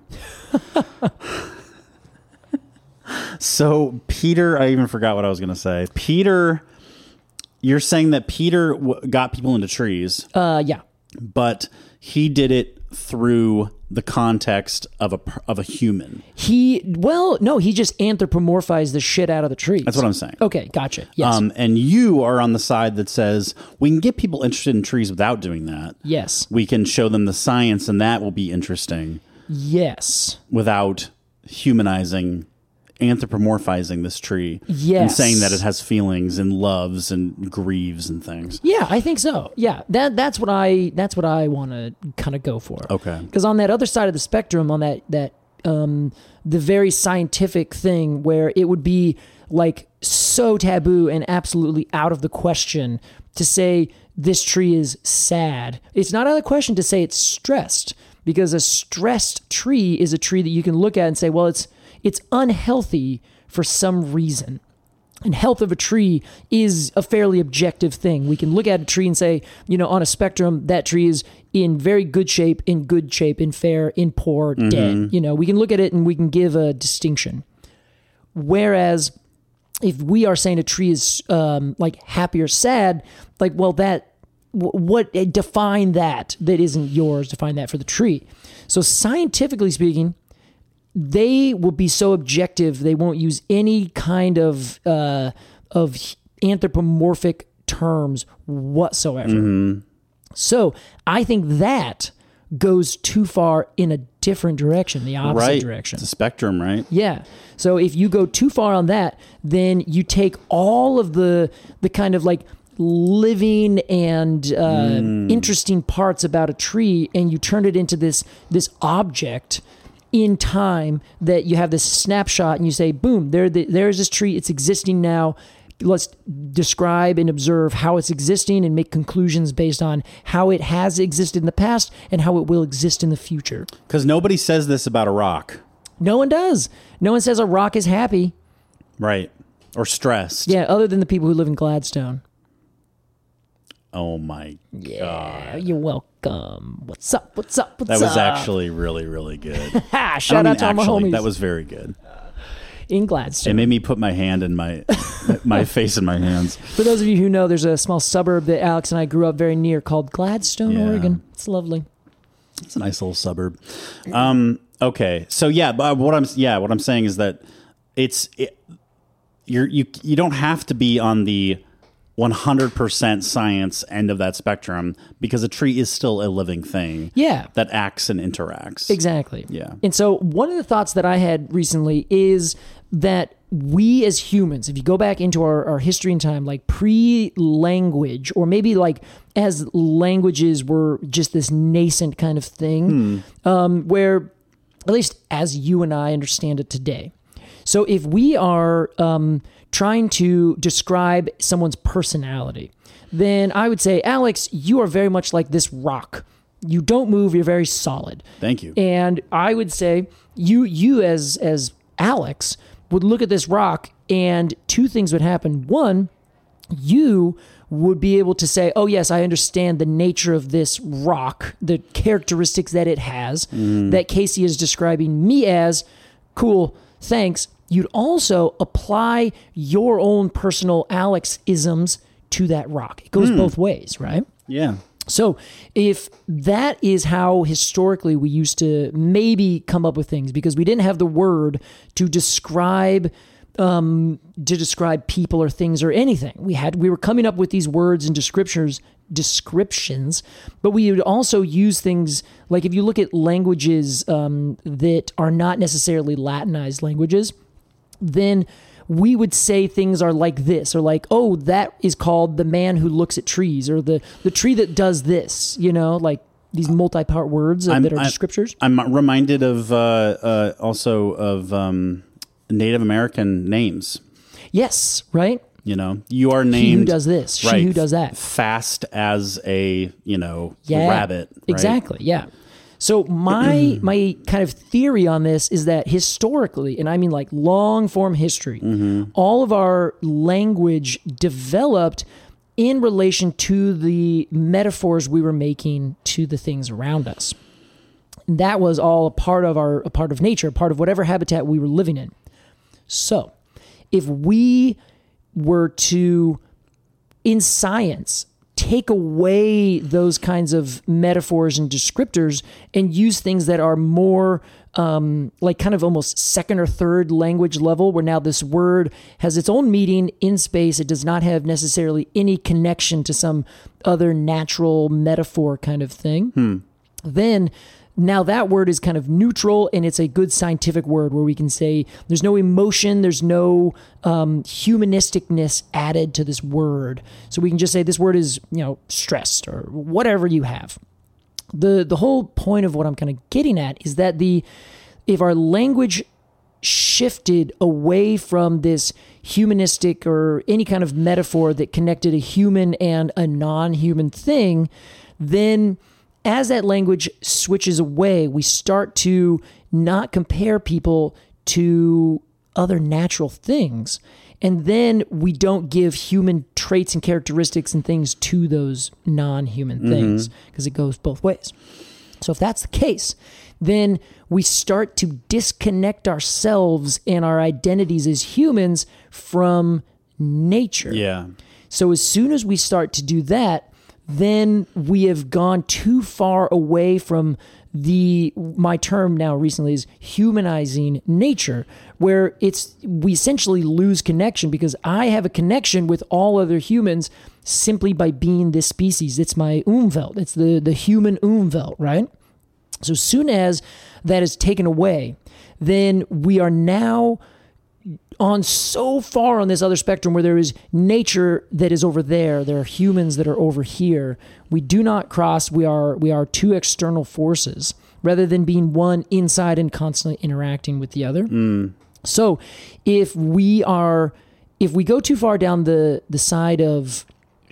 So Peter, I even forgot what I was going to say. Peter, you're saying that Peter got people into trees. Yeah. But he did it through the context of a human. He just anthropomorphized the shit out of the trees. That's what I'm saying. Okay, gotcha. Yes. And you are on the side that says we can get people interested in trees without doing that. Yes. We can show them the science, and that will be interesting. Yes. Without humanizing, anthropomorphizing this tree. Yes. And saying that it has feelings and loves and grieves and things. Yeah, I think so. Yeah, that's what I want to kind of go for. Okay. Because on that other side of the spectrum, on that the very scientific thing where it would be like so taboo and absolutely out of the question to say this tree is sad. It's not out of the question to say it's stressed, because a stressed tree is a tree that you can look at and say, well, it's unhealthy for some reason. And health of a tree is a fairly objective thing. We can look at a tree and say, on a spectrum, that tree is in very good shape, in fair, in poor, dead. We can look at it and we can give a distinction. Whereas if we are saying a tree is like happy or sad, like, well, what define that isn't yours, define that for the tree. So scientifically speaking, they will be so objective, they won't use any kind of anthropomorphic terms whatsoever. So I think that goes too far in a different direction, the opposite direction. It's a spectrum, right? Yeah. So if you go too far on that, then you take all of the kind of like living and interesting parts about a tree, and you turn it into this object in time that you have this snapshot, and you say, boom, there's this tree. It's existing now. Let's describe and observe how it's existing and make conclusions based on how it has existed in the past and how it will exist in the future. Because nobody says this about a rock. No one does. No one says a rock is happy. Right. Or stressed. Yeah, other than the people who live in Gladstone. Oh my God. You're welcome. What's up? That was actually really, really good. Shout out to all my homies. That was very good. In Gladstone. It made me put my hand in my face in my hands. For those of you who know, there's a small suburb that Alex and I grew up very near called Gladstone, Oregon. It's lovely. It's a nice little suburb. Okay. So what I'm saying is that you don't have to be on the 100% science end of that spectrum, because a tree is still a living thing. Yeah. That acts and interacts. Exactly. Yeah. And so one of the thoughts that I had recently is that we as humans, if you go back into our history and time, like pre-language, or maybe like as languages were just this nascent kind of thing, where at least as you and I understand it today. So if we are trying to describe someone's personality, then I would say, Alex, you are very much like this rock. You don't move. You're very solid. Thank you. And I would say you as Alex would look at this rock, and two things would happen. One, you would be able to say, oh, yes, I understand the nature of this rock, the characteristics that it has, that Casey is describing me as. Cool, thanks. You'd also apply your own personal Alex-isms to that rock. It goes both ways, right? Yeah. So if that is how historically we used to maybe come up with things, because we didn't have the word to describe people or things or anything. We were coming up with these words and descriptions, but we would also use things like, if you look at languages that are not necessarily Latinized languages, then we would say things are like this, or like, oh, that is called the man who looks at trees, or the tree that does this, like these multi-part words that are descriptors. I'm reminded of also of Native American names. Yes, right? You are named... He who does this, right, she who does that. Fast as a, rabbit. Right? Exactly, yeah. So my kind of theory on this is that historically, and I mean like long form history, all of our language developed in relation to the metaphors we were making to the things around us. And that was all a part of nature, a part of whatever habitat we were living in. So if we were to, in science, take away those kinds of metaphors and descriptors and use things that are more like kind of almost second or third language level, where now this word has its own meaning in space. It does not have necessarily any connection to some other natural metaphor kind of thing. Then now that word is kind of neutral, and it's a good scientific word where we can say there's no emotion, there's no humanisticness added to this word. So we can just say this word is, stressed or whatever you have. The whole point of what I'm kind of getting at is that if our language shifted away from this humanistic or any kind of metaphor that connected a human and a non-human thing, then as that language switches away, we start to not compare people to other natural things. And then we don't give human traits and characteristics and things to those non-human things, because it goes both ways. So if that's the case, then we start to disconnect ourselves and our identities as humans from nature. Yeah. So as soon as we start to do that, then we have gone too far away from my term now recently is humanizing nature, where we essentially lose connection, because I have a connection with all other humans simply by being this species. It's my Umwelt. It's the human Umwelt, right? So as soon as that is taken away, then we are now on so far on this other spectrum where there is nature that is over there. There are humans that are over here. We do not cross. We are two external forces rather than being one inside and constantly interacting with the other. So if we go too far down the side of,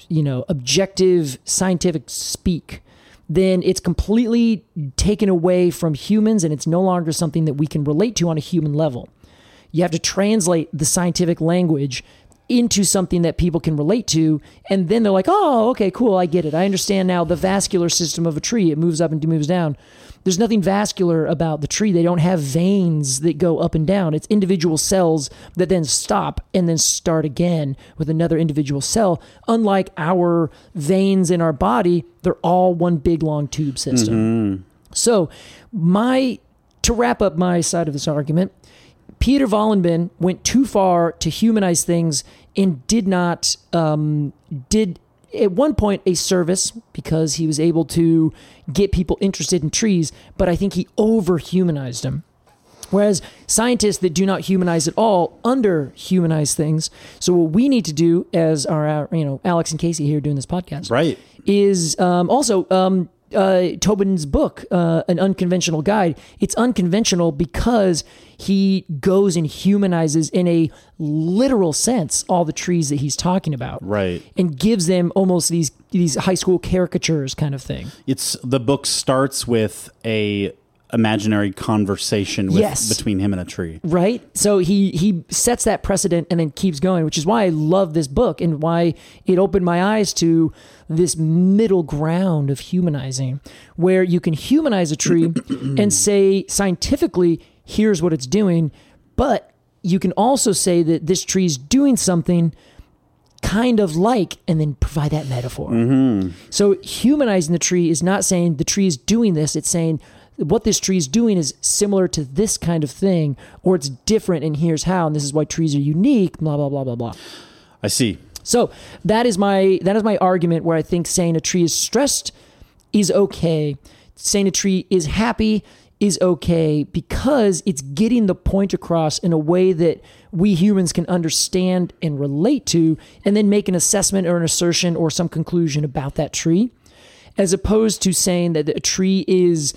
objective scientific speak, then it's completely taken away from humans, and it's no longer something that we can relate to on a human level. You have to translate the scientific language into something that people can relate to, and then they're like, oh, okay, cool, I get it. I understand now the vascular system of a tree. It moves up and moves down. There's nothing vascular about the tree. They don't have veins that go up and down. It's individual cells that then stop and then start again with another individual cell. Unlike our veins in our body, they're all one big long tube system. So to wrap up my side of this argument, Peter Vollenben went too far to humanize things and did at one point a service, because he was able to get people interested in trees, but I think he over-humanized them. Whereas scientists that do not humanize at all under-humanize things. So what we need to do, as our Alex and Casey here doing this podcast, right, is also Tobin's book, An Unconventional Guide. It's unconventional because he goes and humanizes in a literal sense all the trees that he's talking about, right, and gives them almost these high school caricatures kind of thing. The book starts with a imaginary conversation between him and a tree, right? So he sets that precedent and then keeps going, which is why I love this book and why it opened my eyes to this middle ground of humanizing, where you can humanize a tree and say scientifically, here's what it's doing, but you can also say that this tree is doing something kind of like, and then provide that metaphor. So humanizing the tree is not saying the tree is doing this, it's saying what this tree is doing is similar to this kind of thing, or it's different, and here's how, and this is why trees are unique, blah, blah, blah, blah, blah. I see. So that is my argument, where I think saying a tree is stressed is okay. Saying a tree is happy is okay, because it's getting the point across in a way that we humans can understand and relate to, and then make an assessment or an assertion or some conclusion about that tree. as opposed to saying that a tree is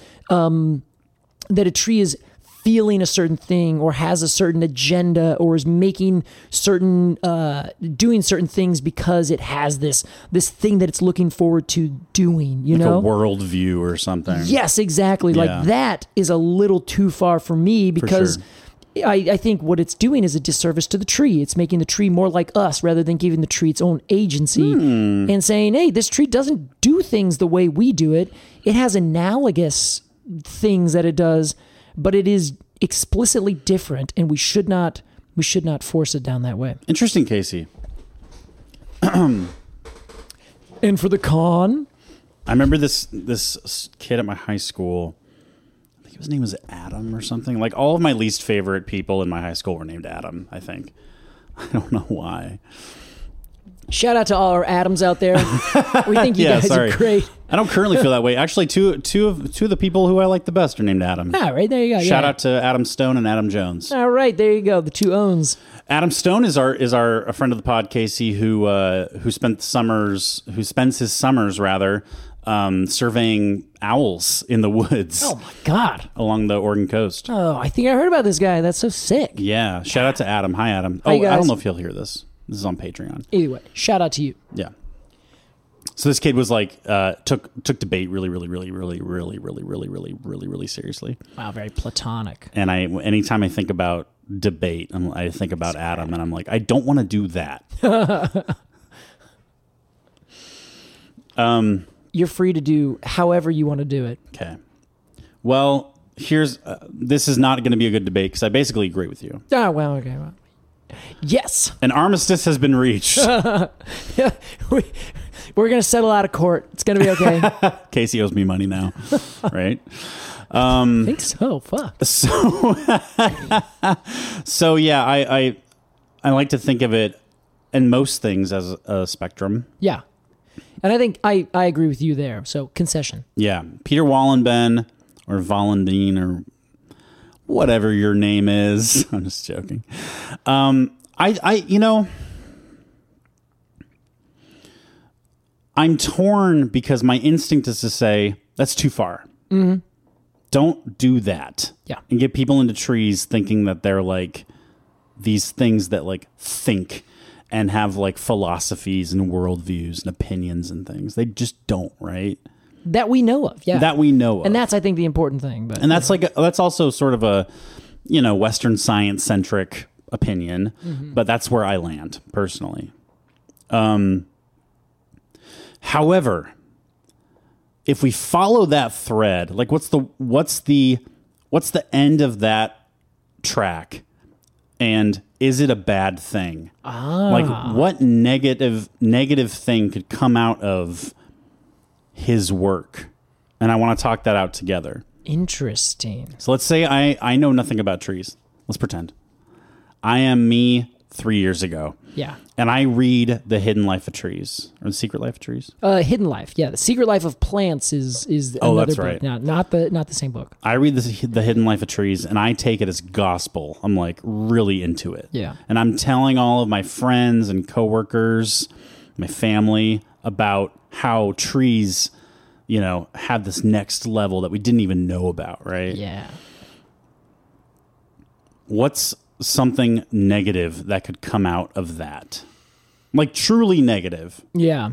feeling a certain thing or has a certain agenda or is making certain doing certain things because it has this thing that it's looking forward to doing, you know, a worldview or something. Yes, exactly. Yeah. Like that is a little too far for me because I think what it's doing is a disservice to the tree. It's making the tree more like us rather than giving the tree its own agency and saying, hey, this tree doesn't do things the way we do it. It has analogous things that it does, but it is explicitly different, and we should not force it down that way. Interesting, Casey. And for the con, I remember this kid at my high school. I think his name was Adam or something. Like all of my least favorite people in my high school were named Adam, I think. I don't know why. shout out to all our Adams out there. We think you guys are great. I don't currently feel that way. Actually, two of the people who I like the best are named Adam. All right, there you go. Shout out to Adam Stone and Adam Jones. All right, there you go. The two owns. Adam Stone is a friend of the pod, Casey, who spends his summers surveying owls in the woods. Oh my God! Along the Oregon coast. Oh, I think I heard about this guy. That's so sick. Yeah. Shout out to Adam. Hi, Adam. Hi, guys. I don't know if he'll hear this. This is on Patreon. Either way, shout out to you. Yeah. So this kid was like took debate really seriously. Wow, very platonic. And anytime I think about debate, I think about Adam, and I'm like, I don't want to do that. You're free to do however you want to do it. Okay. Well, this is not going to be a good debate because I basically agree with you. Oh, well, okay. Well. Yes. An armistice has been reached. We're going to settle out of court. It's going to be okay. Casey owes me money now, right? I think so. Fuck. So yeah, I like to think of it in most things as a spectrum. Yeah. And I think I agree with you there. So concession. Yeah. Peter Wallenben or Vollenbein or whatever your name is. I'm just joking. I'm torn because my instinct is to say that's too far. Mm-hmm. Don't do that. Yeah. And get people into trees thinking that they're like these things that like think and have like philosophies and worldviews and opinions and things. They just don't, right? That we know of, yeah. That we know of. And that's, I think, the important thing. But and that's also sort of a, Western science-centric opinion, but that's where I land, personally. However, if we follow that thread, like what's the end of that track? And is it a bad thing? Like what negative thing could come out of his work? And I want to talk that out together. Interesting. So let's say I know nothing about trees. Let's pretend. I am me 3 years ago. Yeah. And I read The Hidden Life of Trees or The Secret Life of Trees. Hidden Life. Yeah. The Secret Life of Plants is another that's book. right. No, not the same book. I read The Hidden Life of Trees and I take it as gospel. I'm like really into it. Yeah. And I'm telling all of my friends and coworkers, my family about how trees, have this next level that we didn't even know about, right? Yeah. What's something negative that could come out of that? Like truly negative. Yeah.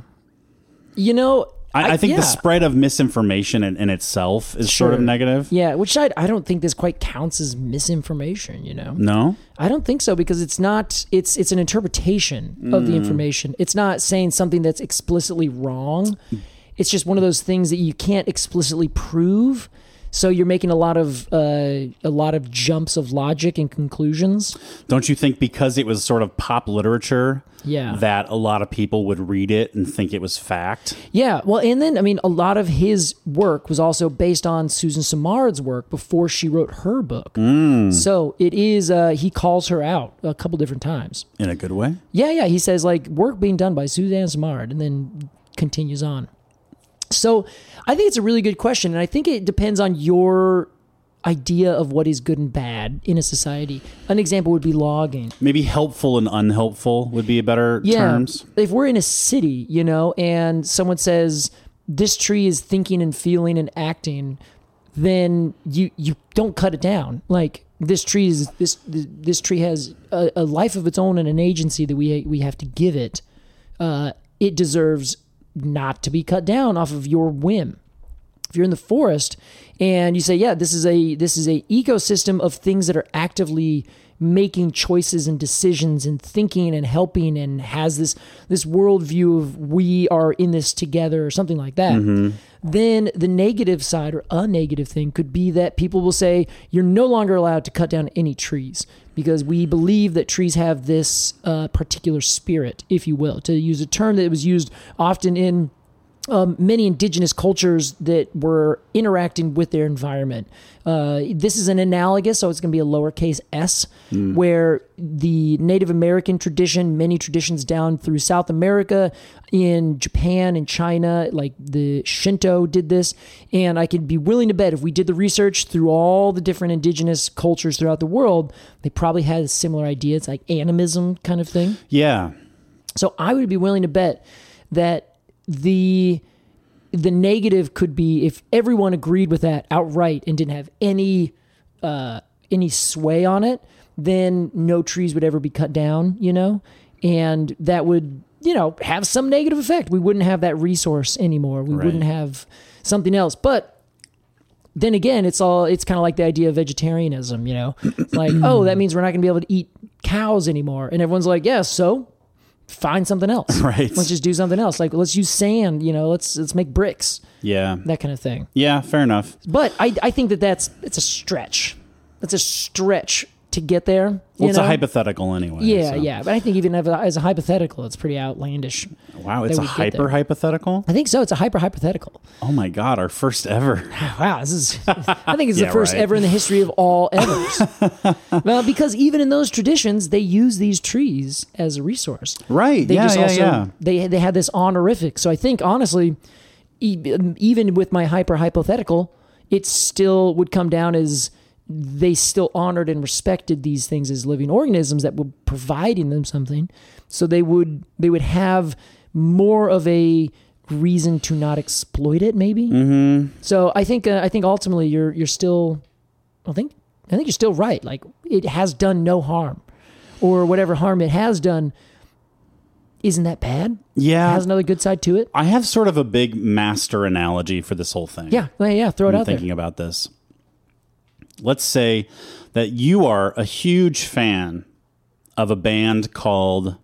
I think the spread of misinformation in itself is sort of negative. Yeah, which I don't think this quite counts as misinformation, No? I don't think so because it's not, it's an interpretation of the information. It's not saying something that's explicitly wrong. It's just one of those things that you can't explicitly prove. So you're making a lot of jumps of logic and conclusions. Don't you think because it was sort of pop literature that a lot of people would read it and think it was fact? Yeah. Well, and then, a lot of his work was also based on Susan Simard's work before she wrote her book. So it is, he calls her out a couple different times. In a good way? Yeah. He says, like, work being done by Suzanne Simard, and then continues on. So I think it's a really good question, and I think it depends on your idea of what is good and bad in a society. An example would be logging. Maybe helpful and unhelpful would be a better terms. If we're in a city, and someone says this tree is thinking and feeling and acting, then you don't cut it down. Like this tree has a life of its own and an agency that we have to give it. It deserves not to be cut down off of your whim. If you're in the forest and you say, yeah, this is a ecosystem of things that are actively making choices and decisions and thinking and helping and has this worldview of we are in this together or something like that, then the negative side or a negative thing could be that people will say you're no longer allowed to cut down any trees because we believe that trees have this particular spirit, if you will, to use a term that was used often in many indigenous cultures that were interacting with their environment. This is an analogous, so it's going to be a lowercase s, where the Native American tradition, many traditions down through South America, in Japan and China, like the Shinto did this. And I could be willing to bet if we did the research through all the different indigenous cultures throughout the world, they probably had a similar idea. It's like animism kind of thing. Yeah. So I would be willing to bet that the negative could be if everyone agreed with that outright and didn't have any sway on it, then no trees would ever be cut down, and that would, have some negative effect. We wouldn't have that resource anymore. We wouldn't have something else. But then again, it's kind of like the idea of vegetarianism, It's like, oh, that means we're not going to be able to eat cows anymore. And everyone's like, yeah, so find something else. Right. Let's just do something else. Like, let's use sand, let's make bricks. Yeah. That kind of thing. Yeah, fair enough. But I think it's a stretch. That's a stretch to get there. Well, it's a hypothetical anyway. Yeah, so. yeah. But I think even as a hypothetical, it's pretty outlandish. Wow, it's a hypothetical? I think so. It's a hypothetical. Oh my God, our first ever. Wow, I think it's the first ever in the history of all evers. Well, because even in those traditions, they use these trees as a resource. Right, They had this honorific. So I think, honestly, even with my hypothetical, it still would come down as they still honored and respected these things as living organisms that were providing them something. So they would have more of a reason to not exploit it, maybe. Mm-hmm. So I think ultimately you're still, I think you're still right. Like, it has done no harm, or whatever harm it has done isn't that bad. Yeah, it has another good side to it. I have sort of a big master analogy for this whole thing. Yeah. Throw it out there. Thinking about this. Let's say that you are a huge fan of a band called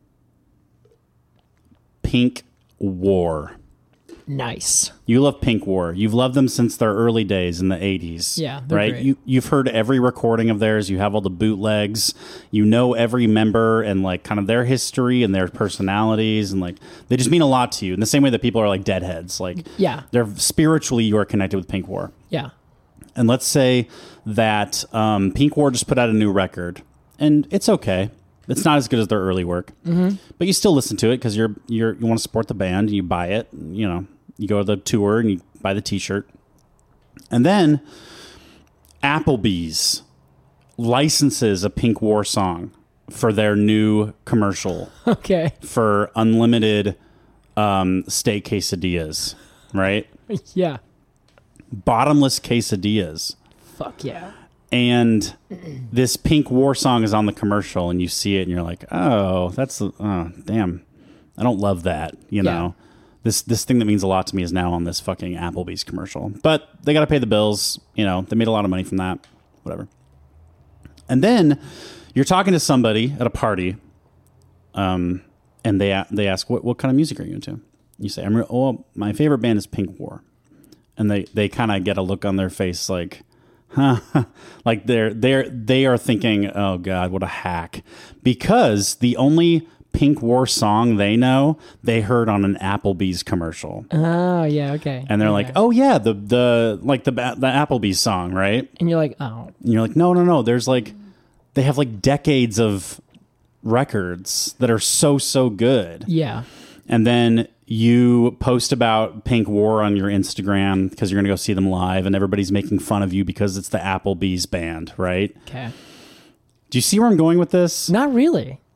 Pink War. Nice. You love Pink War. You've loved them since their early days in the 80s. Yeah, they're right? great. You've heard every recording of theirs. You have all the bootlegs. You know every member and like kind of their history and their personalities, and like they just mean a lot to you in the same way that people are like Deadheads. Like, yeah, they're spiritually, you are connected with Pink War. Yeah. And let's say that Pink War just put out a new record, and it's okay. It's not as good as their early work, but you still listen to it because you want to support the band. You buy it, you go to the tour and you buy the T-shirt, and then Applebee's licenses a Pink War song for their new commercial. Okay. For unlimited steak quesadillas, right? Yeah. Bottomless quesadillas. Fuck yeah. And this Pink War song is on the commercial, and you see it and you're like, oh, damn. I don't love that, you know. This thing that means a lot to me is now on this fucking Applebee's commercial. But they got to pay the bills, they made a lot of money from that, whatever. And then you're talking to somebody at a party, and they ask, what kind of music are you into? You say, my favorite band is Pink War. And they kind of get a look on their face like, huh, like they are thinking, oh God, what a hack, because the only Pink War song they know, they heard on an Applebee's commercial. Oh yeah, okay. And they're like, oh yeah, the Applebee's song, right? And you're like, oh. And you're like, no. There's like, they have like decades of records that are so good. Yeah. And then you post about Pink War on your Instagram because you're going to go see them live, and everybody's making fun of you because it's the Applebee's band, right? Okay. Do you see where I'm going with this? Not really.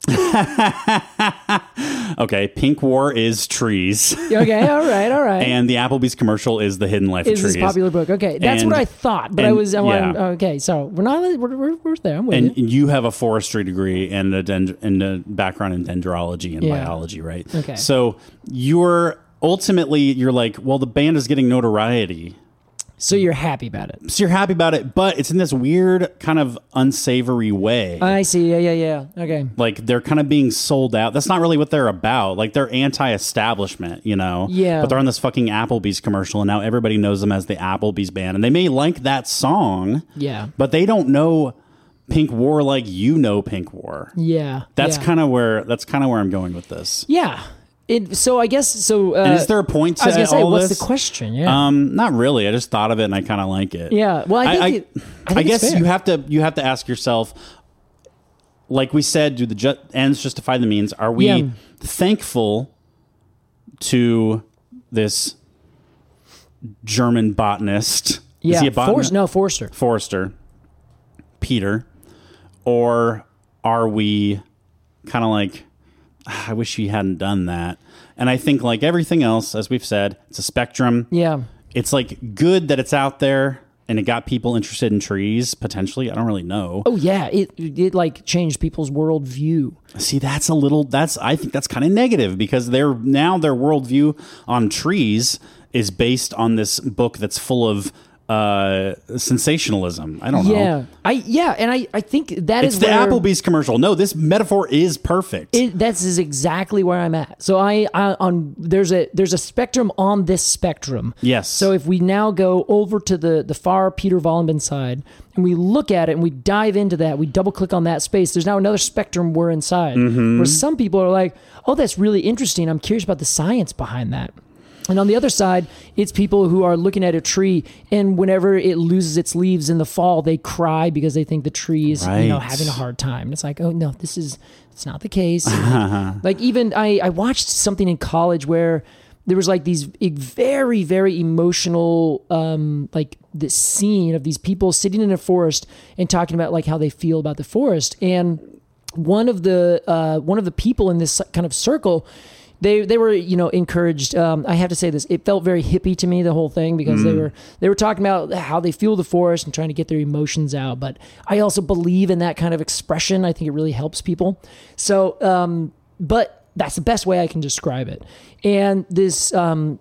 Okay, Pink War is trees. Okay, all right. And the Applebee's commercial is The Hidden Life of Trees. Is this popular book? Okay, that's what I thought, but okay, so we're there. I'm with you. And you have a forestry degree and a background in dendrology and biology, right? Okay. So you're like, well, the band is getting notoriety. So you're happy about it. But it's in this weird kind of unsavory way. I see. Yeah. Okay. Like they're kind of being sold out. That's not really what they're about. Like they're anti-establishment, you know? Yeah. But they're on this fucking Applebee's commercial, and now everybody knows them as the Applebee's band. And they may like that song. Yeah. But they don't know Pink War like you know Pink War. Yeah. That's kind of where I'm going with this. Yeah. So I guess so. And is there a point to I was gonna say, all what's this? the question? Yeah. Not really. I just thought of it and I kind of like it. Yeah. Well, I think guess it's fair. you have to ask yourself, like we said, do the ends justify the means? Are we thankful to this German botanist? Yeah. Is he a botanist? Forster. Forster. Peter. Or are we kind of like, I wish he hadn't done that. And I think like everything else, as we've said, it's a spectrum. Yeah. It's like good that it's out there and it got people interested in trees, potentially. I don't really know. Oh yeah. It like changed people's worldview. See, I think that's kind of negative because their worldview on trees is based on this book that's full of sensationalism. I don't know. I think that it's is the where Applebee's commercial. No, this metaphor is perfect. That's exactly where I'm at. So there's a spectrum on this spectrum. Yes. So if we now go over to the far Peter Vollenben side and we look at it and we dive into that, we double click on that space, there's now another spectrum we're inside. Mm-hmm. Where some people are like, oh, that's really interesting. I'm curious about the science behind that. And on the other side, it's people who are looking at a tree, and whenever it loses its leaves in the fall, they cry because they think the tree is having a hard time. And it's like, oh no, it's not the case. Like even I watched something in college where there was like these very, very emotional, like this scene of these people sitting in a forest and talking about like how they feel about the forest. And one of the people in this kind of circle, They were, encouraged. I have to say this. It felt very hippie to me, the whole thing, because they were talking about how they feel the forest and trying to get their emotions out. But I also believe in that kind of expression. I think it really helps people. So, but that's the best way I can describe it. And this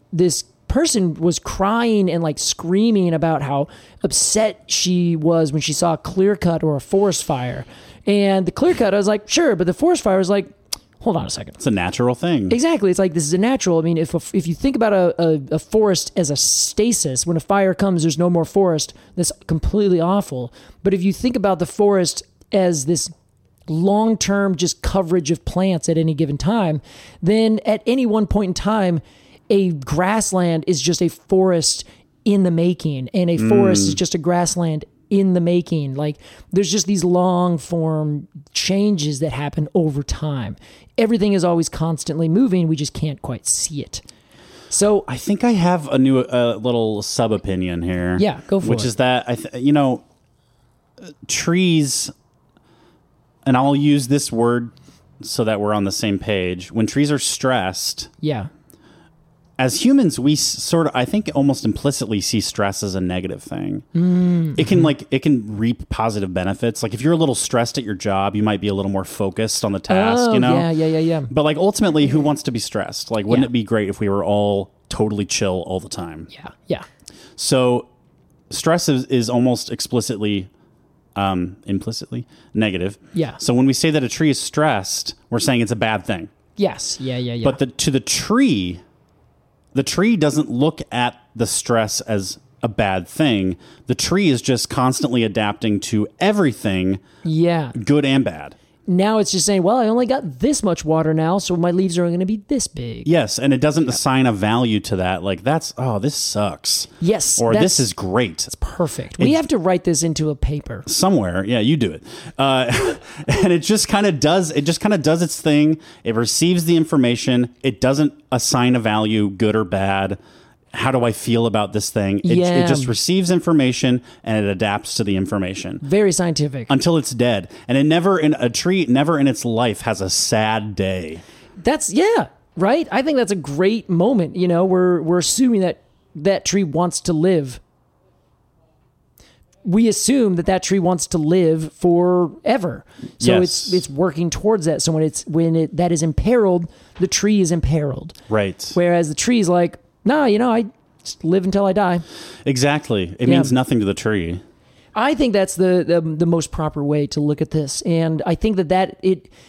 person was crying and like screaming about how upset she was when she saw a clear cut or a forest fire. And the clear cut, I was like, sure, but the forest fire was like, hold on a second. It's a natural thing. Exactly. It's like this is a natural. I mean, if you think about a forest as a stasis, when a fire comes, there's no more forest. That's completely awful. But if you think about the forest as this long-term just coverage of plants at any given time, then at any one point in time, a grassland is just a forest in the making, and a forest is just a grassland in the making. Like there's just these long form changes that happen over time. Everything is always constantly moving. We just can't quite see it. So I think I have a new little sub opinion here. Yeah, go for it. Which is that trees, and I'll use this word so that we're on the same page. When trees are stressed, yeah. As humans, we I think almost implicitly see stress as a negative thing. It can reap positive benefits. Like if you're a little stressed at your job, you might be a little more focused on the task, Yeah. But like ultimately, who wants to be stressed? Like, wouldn't it be great if we were all totally chill all the time? Yeah. So stress is almost implicitly negative. Yeah. So when we say that a tree is stressed, we're saying it's a bad thing. Yes. Yeah. But to the tree doesn't look at the stress as a bad thing. The tree is just constantly adapting to everything, good and bad. Now it's just saying, well, I only got this much water now, so my leaves are going to be this big. Yes, and it doesn't assign a value to that. Like, this sucks. Yes. Or this is great. It's perfect. We have to write this into a paper. Somewhere. Yeah, you do it. And it just kind of does its thing. It receives the information. It doesn't assign a value, good or bad. how do I feel about this thing? It just receives information and it adapts to the information. Very scientific. Until it's dead. And a tree never in its life has a sad day. Right? I think that's a great moment. We're assuming that tree wants to live. We assume that tree wants to live forever. So it's working towards that. So when that is imperiled, the tree is imperiled. Right. Whereas the tree is like, nah, I just live until I die. Exactly. It means nothing to the tree. I think that's the most proper way to look at this. And I think that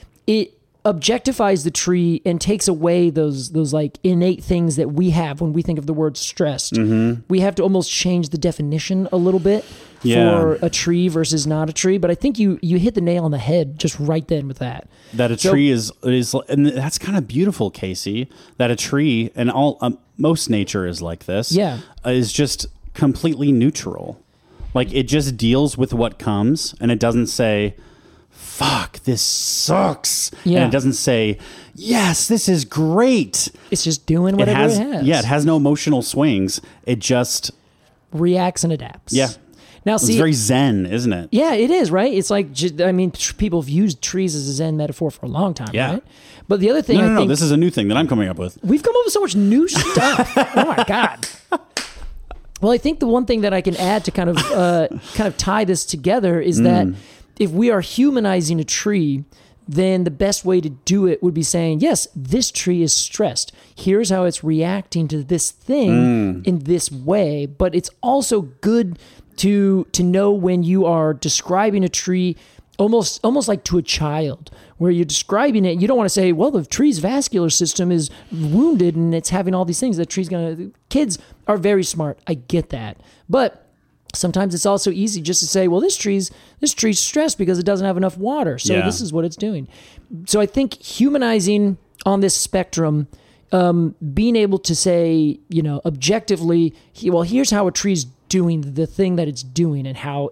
it objectifies the tree and takes away those like innate things that we have when we think of the word stressed. Mm-hmm. We have to almost change the definition a little bit for a tree versus not a tree. But I think you hit the nail on the head just right then with that. That a tree is, and that's kind of beautiful, Casey. That a tree and most nature is like this. Yeah, is just completely neutral. Like it just deals with what comes, and it doesn't say, fuck, this sucks. Yeah. And it doesn't say, yes, this is great. It's just doing whatever it has. Yeah, it has no emotional swings. It just reacts and adapts. Yeah. Now, it's very zen, isn't it? Yeah, it is, right? It's like, people have used trees as a zen metaphor for a long time, right? But the other thing No, this is a new thing that I'm coming up with. We've come up with so much new stuff. Oh, my God. Well, I think the one thing that I can add to kind of tie this together is that if we are humanizing a tree, then the best way to do it would be saying, yes, this tree is stressed. Here's how it's reacting to this thing in this way. But it's also good to know when you are describing a tree almost like to a child, where you're describing it. You don't want to say, well, the tree's vascular system is wounded and it's having all these things. Kids are very smart. I get that. But sometimes it's also easy just to say, well, this tree's stressed because it doesn't have enough water. So this is what it's doing. So I think humanizing on this spectrum, being able to say, objectively, here's how a tree's doing the thing that it's doing, and how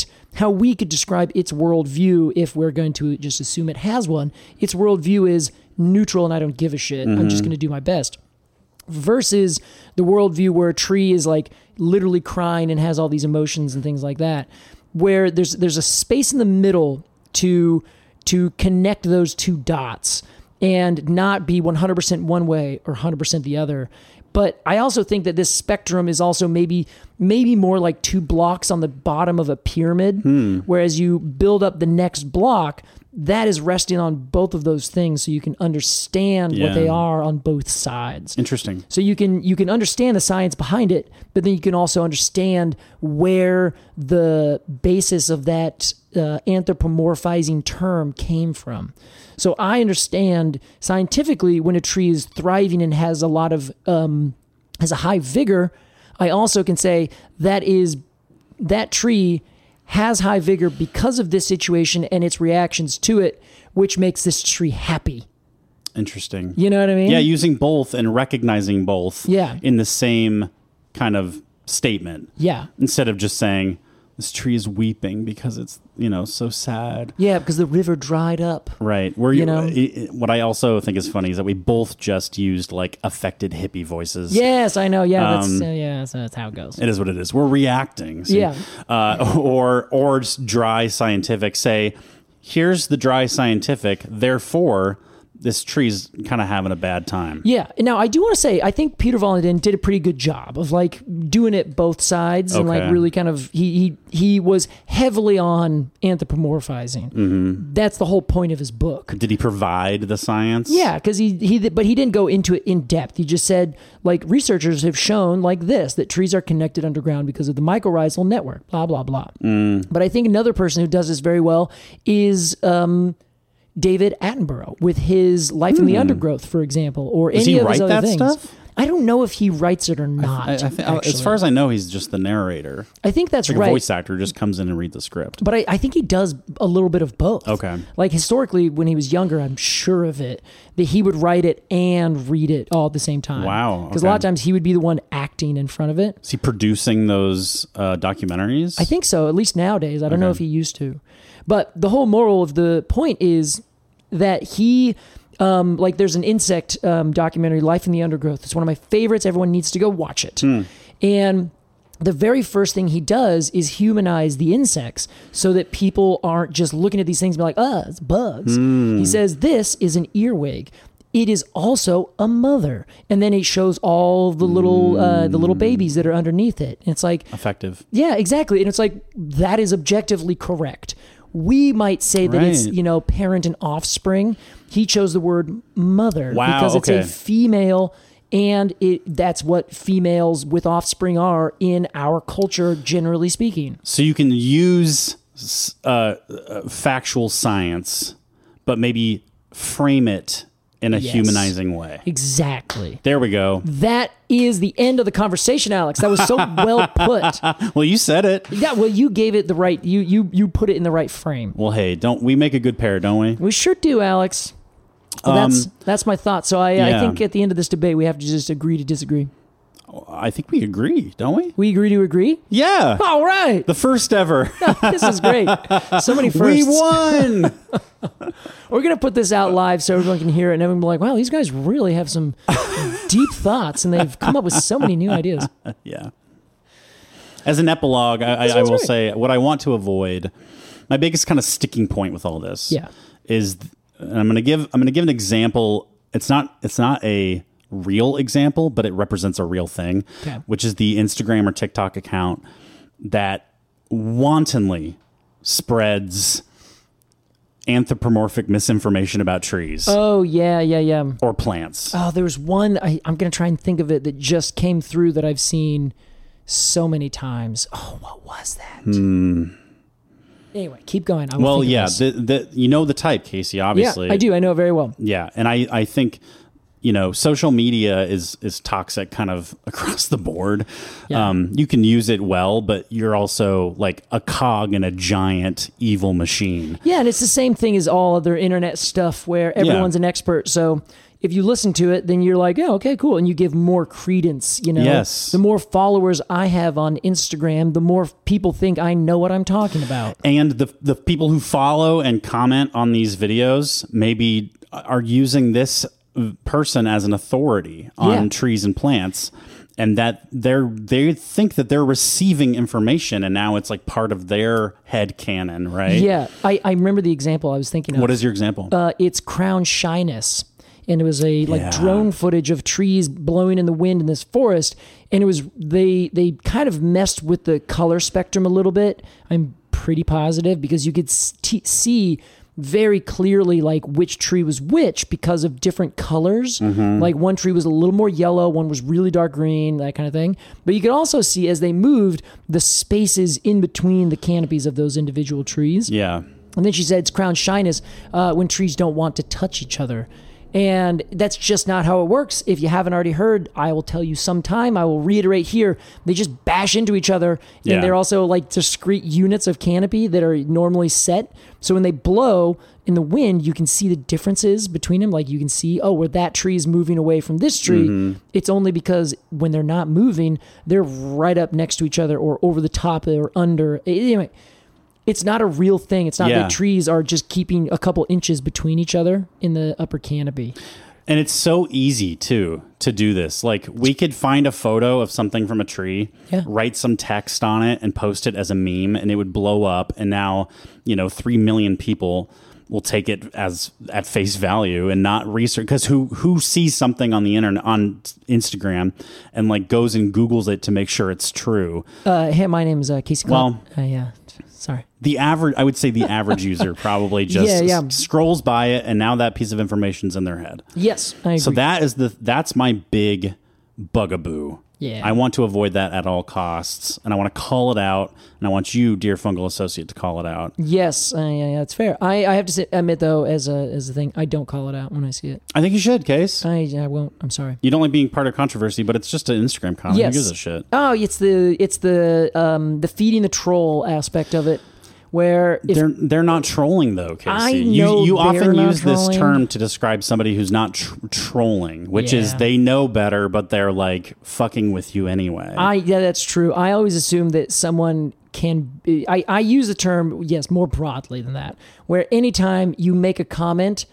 we could describe its worldview if we're going to just assume it has one. Its worldview is neutral and I don't give a shit. I'm just going to do my best. Versus the worldview where a tree is like literally crying and has all these emotions and things like that, where there's a space in the middle to connect those two dots and not be 100% one way or 100% the other. But I also think that this spectrum is also maybe more like 2 blocks on the bottom of a pyramid, whereas you build up the next block, that is resting on both of those things so you can understand what they are on both sides. Interesting. So you can understand the science behind it, but then you can also understand where the basis of that anthropomorphizing term came from. So I understand scientifically when a tree is thriving and has a lot of has a high vigor. I also can say that tree has high vigor because of this situation and its reactions to it, which makes this tree happy. Interesting. You know what I mean? Yeah, using both and recognizing both Yeah. in the same kind of statement. Yeah. Instead of just saying, this tree is weeping because it's, so sad. Yeah, because the river dried up. Right. What I also think is funny is that we both just used like affected hippie voices. Yes, I know. Yeah, that's how it goes. It is what it is. We're reacting. See? Yeah. Or just dry scientific. Say, here's the dry scientific. Therefore, this tree's kind of having a bad time. Yeah. Now, I do want to say, I think Peter Volundin did a pretty good job of like doing it both sides and like really kind of, he was heavily on anthropomorphizing. Mm-hmm. That's the whole point of his book. Did he provide the science? Yeah, because but he didn't go into it in depth. He just said, like, researchers have shown like this, that trees are connected underground because of the mycorrhizal network, blah, blah, blah. But I think another person who does this very well is, David Attenborough with his Life in the Undergrowth, for example, or any of his other things. Stuff? I don't know if he writes it or not. I think, as far as I know, he's just the narrator. I think that's like right. A voice actor just comes in and reads the script. But I think he does a little bit of both. Okay. Like historically, when he was younger, I'm sure of it, that he would write it and read it all at the same time. Wow. Because a lot of times he would be the one acting in front of it. Is he producing those documentaries? I think so, at least nowadays. I don't know if he used to. But the whole moral of the point is that he Like there's an insect documentary, Life in the Undergrowth. It's one of my favorites. Everyone needs to go watch it. And the very first thing he does is humanize the insects so that people aren't just looking at these things and be like, it's bugs. He says, this is an earwig. It is also a mother. And then he shows all the little babies that are underneath it. And it's like... effective. Yeah, exactly. And it's like, that is objectively correct. We might say that it's, parent and offspring. He chose the word mother because it's a female, and that's what females with offspring are in our culture, generally speaking. So you can use factual science, but maybe frame it in a humanizing way. Exactly. There we go. That is the end of the conversation, Alex. That was so well put. Well, you said it. Yeah, well, you gave it the right, you put it in the right frame. Well, hey, don't we make a good pair, don't we? We sure do, Alex. Well, that's my thought. So I think at the end of this debate, we have to just agree to disagree. I think we agree, don't we? We agree to agree? Yeah. All right. The first ever. This is great. So many firsts. We won. We're going to put this out live so everyone can hear it, and everyone will be like, wow, these guys really have some deep thoughts, and they've come up with so many new ideas. Yeah. As an epilogue, I will say what I want to avoid, my biggest kind of sticking point with all this is, and I'm going to give an example. It's not a real example, but it represents a real thing, which is the Instagram or TikTok account that wantonly spreads anthropomorphic misinformation about trees. Oh, yeah. Or plants. Oh, there was one, I'm going to try and think of it, that just came through that I've seen so many times. Oh, what was that? Anyway, keep going. Well, yeah, you know the type, Casey, obviously. Yeah, I do. I know it very well. Yeah, and I think... social media is toxic kind of across the board. Yeah. You can use it well, but you're also like a cog in a giant evil machine. Yeah, and it's the same thing as all other internet stuff where everyone's an expert. So if you listen to it, then you're like, oh, okay, cool. And you give more credence, Yes. The more followers I have on Instagram, the more people think I know what I'm talking about. And the people who follow and comment on these videos maybe are using this person as an authority on trees and plants, and that they think that they're receiving information, and now it's like part of their head canon, right? Yeah, I remember the example I was thinking of. What is your example? It's crown shyness, and it was a drone footage of trees blowing in the wind in this forest, and it was they kind of messed with the color spectrum a little bit. I'm pretty positive because you could see very clearly like which tree was which because of different colors. Like one tree was a little more yellow, one was really dark green, that kind of thing. But you could also see as they moved the spaces in between the canopies of those individual trees. Yeah. And then she said it's crown shyness when trees don't want to touch each other. And that's just not how it works. If you haven't already heard, I will tell you sometime. I will reiterate here. They just bash into each other. And they're also like discrete units of canopy that are normally set. So when they blow in the wind, you can see the differences between them. Like you can see, where that tree is moving away from this tree. It's only because when they're not moving, they're right up next to each other or over the top or under. Anyway, it's not a real thing. It's not that trees are just keeping a couple inches between each other in the upper canopy. And it's so easy, too, to do this. Like, we could find a photo of something from a tree, write some text on it, and post it as a meme, and it would blow up. And now, 3 million people will take it as at face value and not research. Because who sees something on the internet, on Instagram, and like goes and Googles it to make sure it's true? Hey, my name is Casey Clark. Well, sorry. I would say the average user probably just scrolls by it, and now that piece of information's in their head. Yes, I agree. So that's my big bugaboo. Yeah. I want to avoid that at all costs, and I want to call it out, and I want you, dear fungal associate, to call it out. Yes, that's fair. I have to admit, though, as a thing, I don't call it out when I see it. I think you should, Case. I won't. I'm sorry. You don't like being part of controversy, but it's just an Instagram comment. Yes. Who gives a shit? Oh, it's the feeding the troll aspect of it. Where they're not trolling though, Casey. I know you often use trolling. This term to describe somebody who's not trolling, which is they know better, but they're like fucking with you anyway. That's true. I always assume that someone can. I use the term more broadly than that, where anytime you make a comment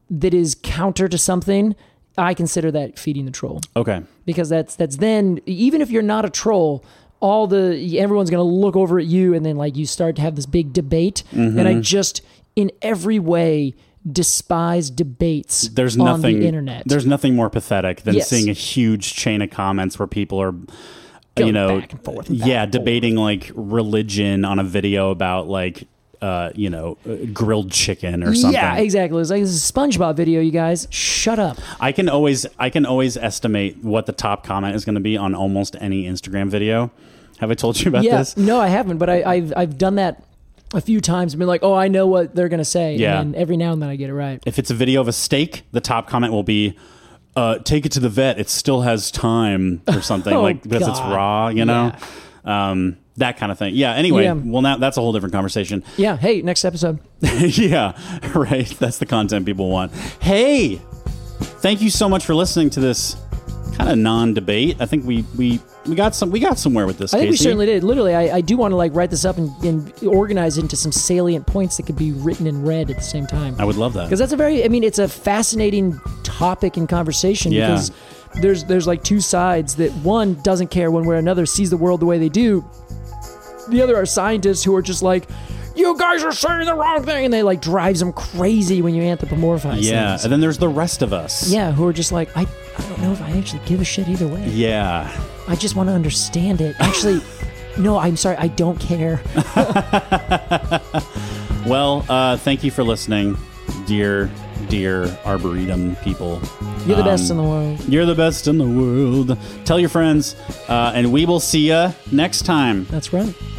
that is counter to something, I consider that feeding the troll. Okay. Because that's then, even if you're not a troll, everyone's going to look over at you, and then like you start to have this big debate. And I just, in every way, despise debates on the internet. There's nothing more pathetic than seeing a huge chain of comments where people are going back and forth. Debating like religion on a video about like grilled chicken or something. Yeah, exactly. It's like this is a SpongeBob video, you guys. Shut up. I can always estimate what the top comment is going to be on almost any Instagram video. Have I told you about this? No, I haven't, but I've done that a few times and been like, oh, I know what they're going to say. Yeah. And then every now and then I get it right. If it's a video of a steak, the top comment will be, take it to the vet. It still has time or something because it's raw, you know? Yeah. That kind of thing. Yeah. Anyway, well, now that's a whole different conversation. Yeah. Hey, next episode. Yeah. Right. That's the content people want. Hey, thank you so much for listening to this kind of non-debate. I think we got somewhere with this. I think Casey. we certainly did. Literally, I do want to like write this up and organize it into some salient points that could be written and read at the same time. I would love that because that's it's a fascinating topic and conversation. Yeah. Because there's like two sides that one doesn't care one way or another, sees the world the way they do. The other are scientists who are just like, you guys are saying the wrong thing, and they like drives them crazy when you anthropomorphize things. And then there's the rest of us. Yeah, who are just like, I don't know if I actually give a shit either way. Yeah. I just want to understand it. Actually, no, I'm sorry, I don't care. Well, thank you for listening, dear Arboretum people. You're the best in the world. You're the best in the world. Tell your friends, and we will see you next time. That's right.